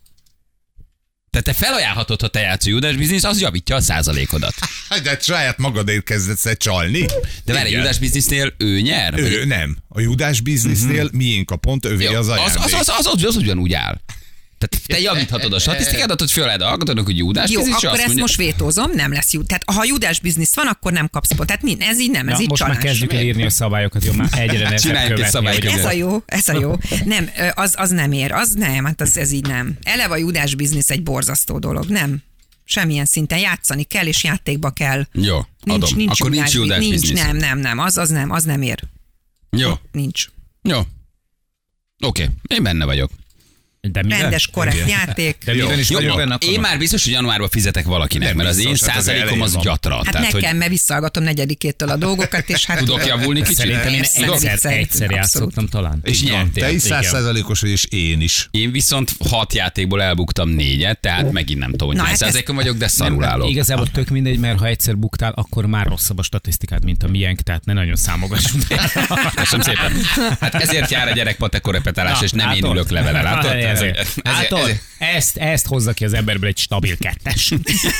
Speaker 2: Tehát te felajánlhatod, ha te játszol Judás biznisz, az javítja a százalékodat.
Speaker 3: De saját magadért kezdesz el csalni.
Speaker 2: De várj, a
Speaker 3: Igen.
Speaker 2: Judás biznisznél ő nyer? Vagy-
Speaker 3: Ő nem. A Judás biznisznél miénk a pont, övé
Speaker 2: Jó,
Speaker 3: az
Speaker 2: az,
Speaker 3: ajándék.
Speaker 2: az, az, az, az, az ugyanúgy áll. Tehát te javíthatod a statisztikádat, hogy föl lehet hallgatod, hogy Judás
Speaker 6: Jó,
Speaker 2: biznisz, és
Speaker 6: akkor
Speaker 2: azt
Speaker 6: ezt
Speaker 2: mondja,
Speaker 6: most vétózom, nem lesz jó. Tehát ha Judás biznisz van, akkor nem kapsz pont. Tehát mind, ez így nem, ez
Speaker 4: Na,
Speaker 6: így
Speaker 4: most
Speaker 6: csalás.
Speaker 4: már kezdjük el írni a szabályokat, jó, már egyre nehezebb
Speaker 2: Csináljunk egy
Speaker 4: követni.
Speaker 2: szabálykönyvet.
Speaker 6: Ez a jó, ez a jó. Nem, ö, az, az nem ér, az nem, hát az, ez így nem. Eleve a Judás biznisz egy borzasztó dolog, nem? Semmilyen szinten játszani kell, és játékba kell.
Speaker 2: Jó,
Speaker 6: Nincs,
Speaker 2: adom.
Speaker 6: nincs
Speaker 2: Akkor nincs Judás
Speaker 6: nincs,
Speaker 2: biznisz.
Speaker 6: nem, nem, nem, az, az nem, az nem ér.
Speaker 2: Jó,
Speaker 6: Nincs.
Speaker 2: jó. Oké, én benne vagyok.
Speaker 4: De mivel?
Speaker 6: Rendes, korrekt játék.
Speaker 4: De miben is
Speaker 2: Jó,
Speaker 4: vagyok benne, akkor
Speaker 2: én már biztos, hogy januárban fizetek valakinek,
Speaker 3: Nem
Speaker 2: mert az
Speaker 3: biztos,
Speaker 2: én
Speaker 3: hát az
Speaker 2: százalékom az
Speaker 3: elején van.
Speaker 2: gyatra.
Speaker 6: Hát
Speaker 2: Tehát, hogy
Speaker 6: nekem, mert visszahallgatom negyedikétől a dolgokat, és hát...
Speaker 2: tudok javulni kicsit.
Speaker 4: Szerintem én
Speaker 6: Persze,
Speaker 4: egyszer,
Speaker 6: viccelj.
Speaker 4: egyszer
Speaker 6: Abszolút.
Speaker 4: játszottam talán.
Speaker 2: És nyertél.
Speaker 3: Te is
Speaker 4: Igen.
Speaker 3: száz százalékos vagy, és én is.
Speaker 2: Én viszont hat játékból elbuktam négyet, tehát megint nem tudom, hogy
Speaker 6: Na,
Speaker 2: hány
Speaker 6: hát ez-
Speaker 2: százalékon vagyok, de szarul állok.
Speaker 4: Igazából tök mindegy, mert ha egyszer buktál, akkor már rosszabb a statisztikád, mint a miénk, tehát ne nagyon számogassunk.
Speaker 2: Köszönöm szépen. Hát ezért jár a gyerek patekor repetálás,
Speaker 4: Na,
Speaker 2: és nem én
Speaker 4: látod?
Speaker 2: ülök levele, látod?
Speaker 4: Ezért.
Speaker 2: Ezért-
Speaker 4: Látod?
Speaker 2: ezért-
Speaker 4: Ezt, ezt hozza ki az emberből egy stabil kettes.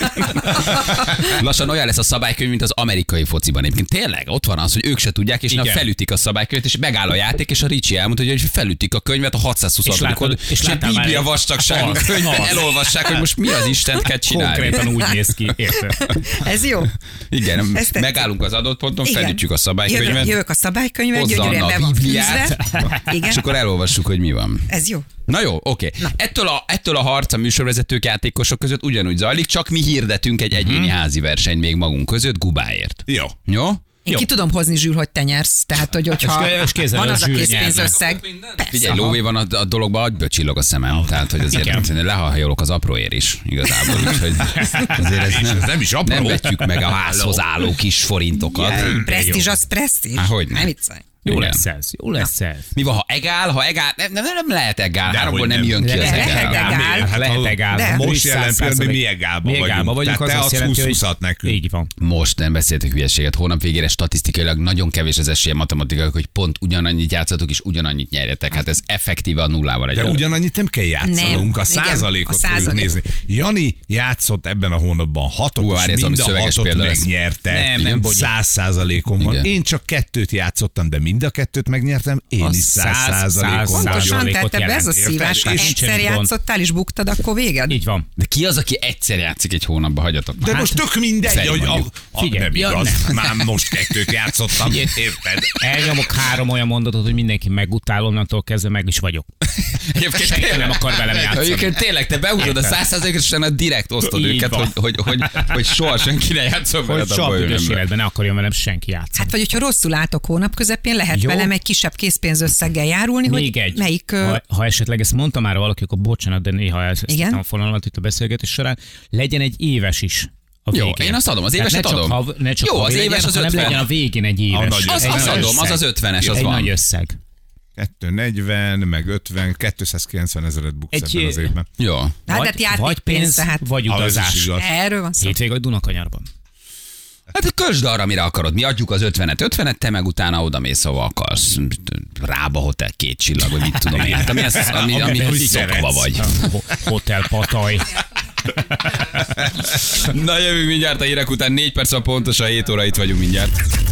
Speaker 2: Lassan olyan lesz a szabálykönyv, mint az amerikai fociban. Egyébként tényleg, ott van az, hogy ők se tudják, és na,
Speaker 4: Igen.
Speaker 2: felütik a szabálykönyvet, és megáll a játék, és a Ricsi elmondta, hogy felütik a könyvet a hatszázhuszondik
Speaker 4: És látod-
Speaker 2: oldal,
Speaker 4: és
Speaker 2: és egy
Speaker 4: láttál már
Speaker 2: biblia
Speaker 4: egy-
Speaker 2: vastagságú
Speaker 4: az,
Speaker 2: könyvben
Speaker 4: az.
Speaker 2: elolvassák, hogy most mi az Istent kell csinálni.
Speaker 4: Konkrétan úgy néz ki, érted?
Speaker 6: Ez jó.
Speaker 2: Igen,
Speaker 6: Ez tetszik.
Speaker 2: megállunk az adott ponton,
Speaker 6: Igen.
Speaker 2: felütjük a szabálykönyvet,
Speaker 6: Jövök, jövök a szabálykönyvet,
Speaker 2: hozza
Speaker 6: gyönyörűen
Speaker 2: Anna
Speaker 6: be
Speaker 2: a
Speaker 6: van
Speaker 2: Bibliát,
Speaker 6: fűzve. Igen,
Speaker 2: és akkor elolvassuk, hogy mi van.
Speaker 6: ez jó.
Speaker 2: Na jó, oké. Ettől a, ettől a harc a műsorvezetők, játékosok között ugyanúgy zajlik, csak mi hirdetünk egy egyéni házi versenyt még magunk között Gubáért.
Speaker 3: Jó.
Speaker 2: Jó?
Speaker 6: Én
Speaker 4: Jó.
Speaker 6: ki tudom hozni, Zsül, hogy te nyersz. Tehát, hogy, hogyha
Speaker 4: És- és kézzel
Speaker 6: van
Speaker 4: a
Speaker 6: az a
Speaker 4: Zsül
Speaker 6: készpénzösszeg. Persze.
Speaker 2: Figyelj, lóvé van a, a dologban, agyből csillog a szemem. Tehát, hogy azért
Speaker 4: Igen.
Speaker 2: lehajolok az apróért is, igazából. Úgyhogy azért ez nem,
Speaker 3: ez nem is apró.
Speaker 2: nem vetjük meg a házhoz álló kis forintokat.
Speaker 6: Presztízs az presztízs.
Speaker 2: Há, hogy nem.
Speaker 6: Ne viccelj.
Speaker 4: Jó
Speaker 2: Igen.
Speaker 4: lesz ez, jó lesz ez.
Speaker 2: Mi van, ha egál, ha egál, nem, nem, nem lehet egál,
Speaker 3: De
Speaker 2: háromból
Speaker 3: hogy
Speaker 2: nem
Speaker 3: nem.
Speaker 2: jön ki
Speaker 4: De
Speaker 2: az
Speaker 6: lehet
Speaker 2: egál.
Speaker 6: egál.
Speaker 4: Hát lehet
Speaker 3: ha-
Speaker 4: egál.
Speaker 6: De.
Speaker 4: Mi
Speaker 3: Most
Speaker 4: is
Speaker 3: jelen
Speaker 4: száz
Speaker 3: pillanatban mi
Speaker 4: százalék.
Speaker 3: egálba
Speaker 4: Mi egálba
Speaker 3: vagyunk.
Speaker 4: vagyunk,
Speaker 3: Tehát
Speaker 4: az
Speaker 3: te
Speaker 4: azt
Speaker 3: adsz
Speaker 4: jelenti, hogy
Speaker 3: húsz-húszat nekünk.
Speaker 4: így van.
Speaker 2: Most nem beszéltek hülyeséget, hónap végére statisztikailag nagyon kevés az esélye matematikailag, hogy pont ugyanannyit játszatok és ugyanannyit nyerjetek. Hát ez effektíve a nullával
Speaker 3: De
Speaker 2: egyenlő.
Speaker 3: ugyanannyit nem kell játszanunk, a
Speaker 6: Nem. Igen,
Speaker 3: százalékot
Speaker 6: a
Speaker 3: fogjuk
Speaker 6: százalék.
Speaker 3: nézni. Jani játszott ebben a hónapban hatot,
Speaker 2: Hú,
Speaker 3: és
Speaker 2: várj, ez
Speaker 3: mind
Speaker 2: valami
Speaker 3: a
Speaker 2: szöveges
Speaker 3: hatot
Speaker 2: példa lesz.
Speaker 3: megnyerte.
Speaker 4: Nem, nem, Bogyi.
Speaker 3: Száz százalékon van.
Speaker 2: Igen.
Speaker 3: Én csak kettőt játszottam, de mind a kettőt megnyertem, én
Speaker 4: A
Speaker 3: is száz
Speaker 4: száz
Speaker 3: százalékon
Speaker 4: százalékot
Speaker 3: vagyok.
Speaker 6: Pontosan,
Speaker 4: vagyok.
Speaker 6: tehát ebbe ez a
Speaker 3: Érted?
Speaker 6: szívás. Ha
Speaker 3: És
Speaker 6: egyszer
Speaker 4: nincsen gond.
Speaker 6: játszottál és buktad, akkor véged?
Speaker 4: Így van.
Speaker 2: De ki az, aki egyszer játszik egy hónapban, hagyjatok már.
Speaker 3: De most tök mindegy,
Speaker 2: Feri
Speaker 3: hogy a,
Speaker 2: mondjuk.
Speaker 3: a,
Speaker 4: Figyelj,
Speaker 3: nem
Speaker 4: ja,
Speaker 3: igaz.
Speaker 4: nem.
Speaker 3: Már most kettőt játszottam, érted?
Speaker 4: Elnyomok három olyan mondatot, hogy mindenki megutál, onnantól kezdve meg is vagyok.
Speaker 2: Egyébként
Speaker 4: Senki
Speaker 2: tényleg-
Speaker 4: nem akar velem játszani.
Speaker 2: Egyébként tényleg, te beugrod a
Speaker 4: Érted?
Speaker 2: száz százalékot, és utána direkt osztod
Speaker 4: Így
Speaker 2: őket,
Speaker 4: van.
Speaker 2: hogy, hogy, hogy, hogy soha senki ne játszom
Speaker 4: Hogy
Speaker 2: veled a
Speaker 4: soha büdös
Speaker 2: bajönömbe.
Speaker 4: életben ne akarjon velem senki játszani.
Speaker 6: Hát vagy, hogyha rosszul álltok hónap közepén, lehet
Speaker 4: Jó.
Speaker 6: velem egy kisebb készpénzösszeggel járulni,
Speaker 4: Még
Speaker 6: hogy
Speaker 4: egy.
Speaker 6: melyik... ö,
Speaker 4: Ha, ha esetleg ezt mondta már valaki, akkor bocsánat, de néha elszesztettem
Speaker 6: Igen?
Speaker 4: a fonalat itt a beszélgetés során, legyen egy éves is. A
Speaker 2: Jó,
Speaker 4: végén.
Speaker 2: én azt adom, az
Speaker 4: Tehát
Speaker 2: éveset
Speaker 4: ne csak
Speaker 2: adom.
Speaker 4: Hav, ne csak
Speaker 2: Jó,
Speaker 4: havi
Speaker 2: az
Speaker 4: legyen,
Speaker 2: éves az
Speaker 4: hanem
Speaker 2: ötven.
Speaker 4: legyen a végén egy éves.
Speaker 3: nagy
Speaker 2: Az,
Speaker 4: Egy
Speaker 2: az
Speaker 4: nagy
Speaker 2: adom, az
Speaker 4: összeg.
Speaker 2: az ötvenes, az
Speaker 4: Egy
Speaker 2: van.
Speaker 4: nagy összeg.
Speaker 3: kétszáznegyven, meg ötven, kétszázkilencven ezeret buksz
Speaker 4: Egy-
Speaker 3: ebben az évben.
Speaker 2: Jó.
Speaker 6: Hát,
Speaker 4: vagy,
Speaker 6: de játék
Speaker 4: vagy pénz,
Speaker 6: tehát
Speaker 4: vagy
Speaker 3: Ah, ez is
Speaker 4: utazás.
Speaker 3: igaz.
Speaker 6: erről van szó.
Speaker 4: Hétvég vagy Dunakanyarban.
Speaker 2: Hát költsd arra, mire akarod. Mi adjuk az ötvenet, ötvenet, te meg utána oda mész, ahova akarsz. Rába Hotel két csillag, vagy mit tudom én. Ami, az, ami, ami, ami szokva vagy.
Speaker 4: Hotel Pataj.
Speaker 2: Na jövünk mindjárt a hírek után, négy perc van pontosan, hét óra itt vagyunk mindjárt.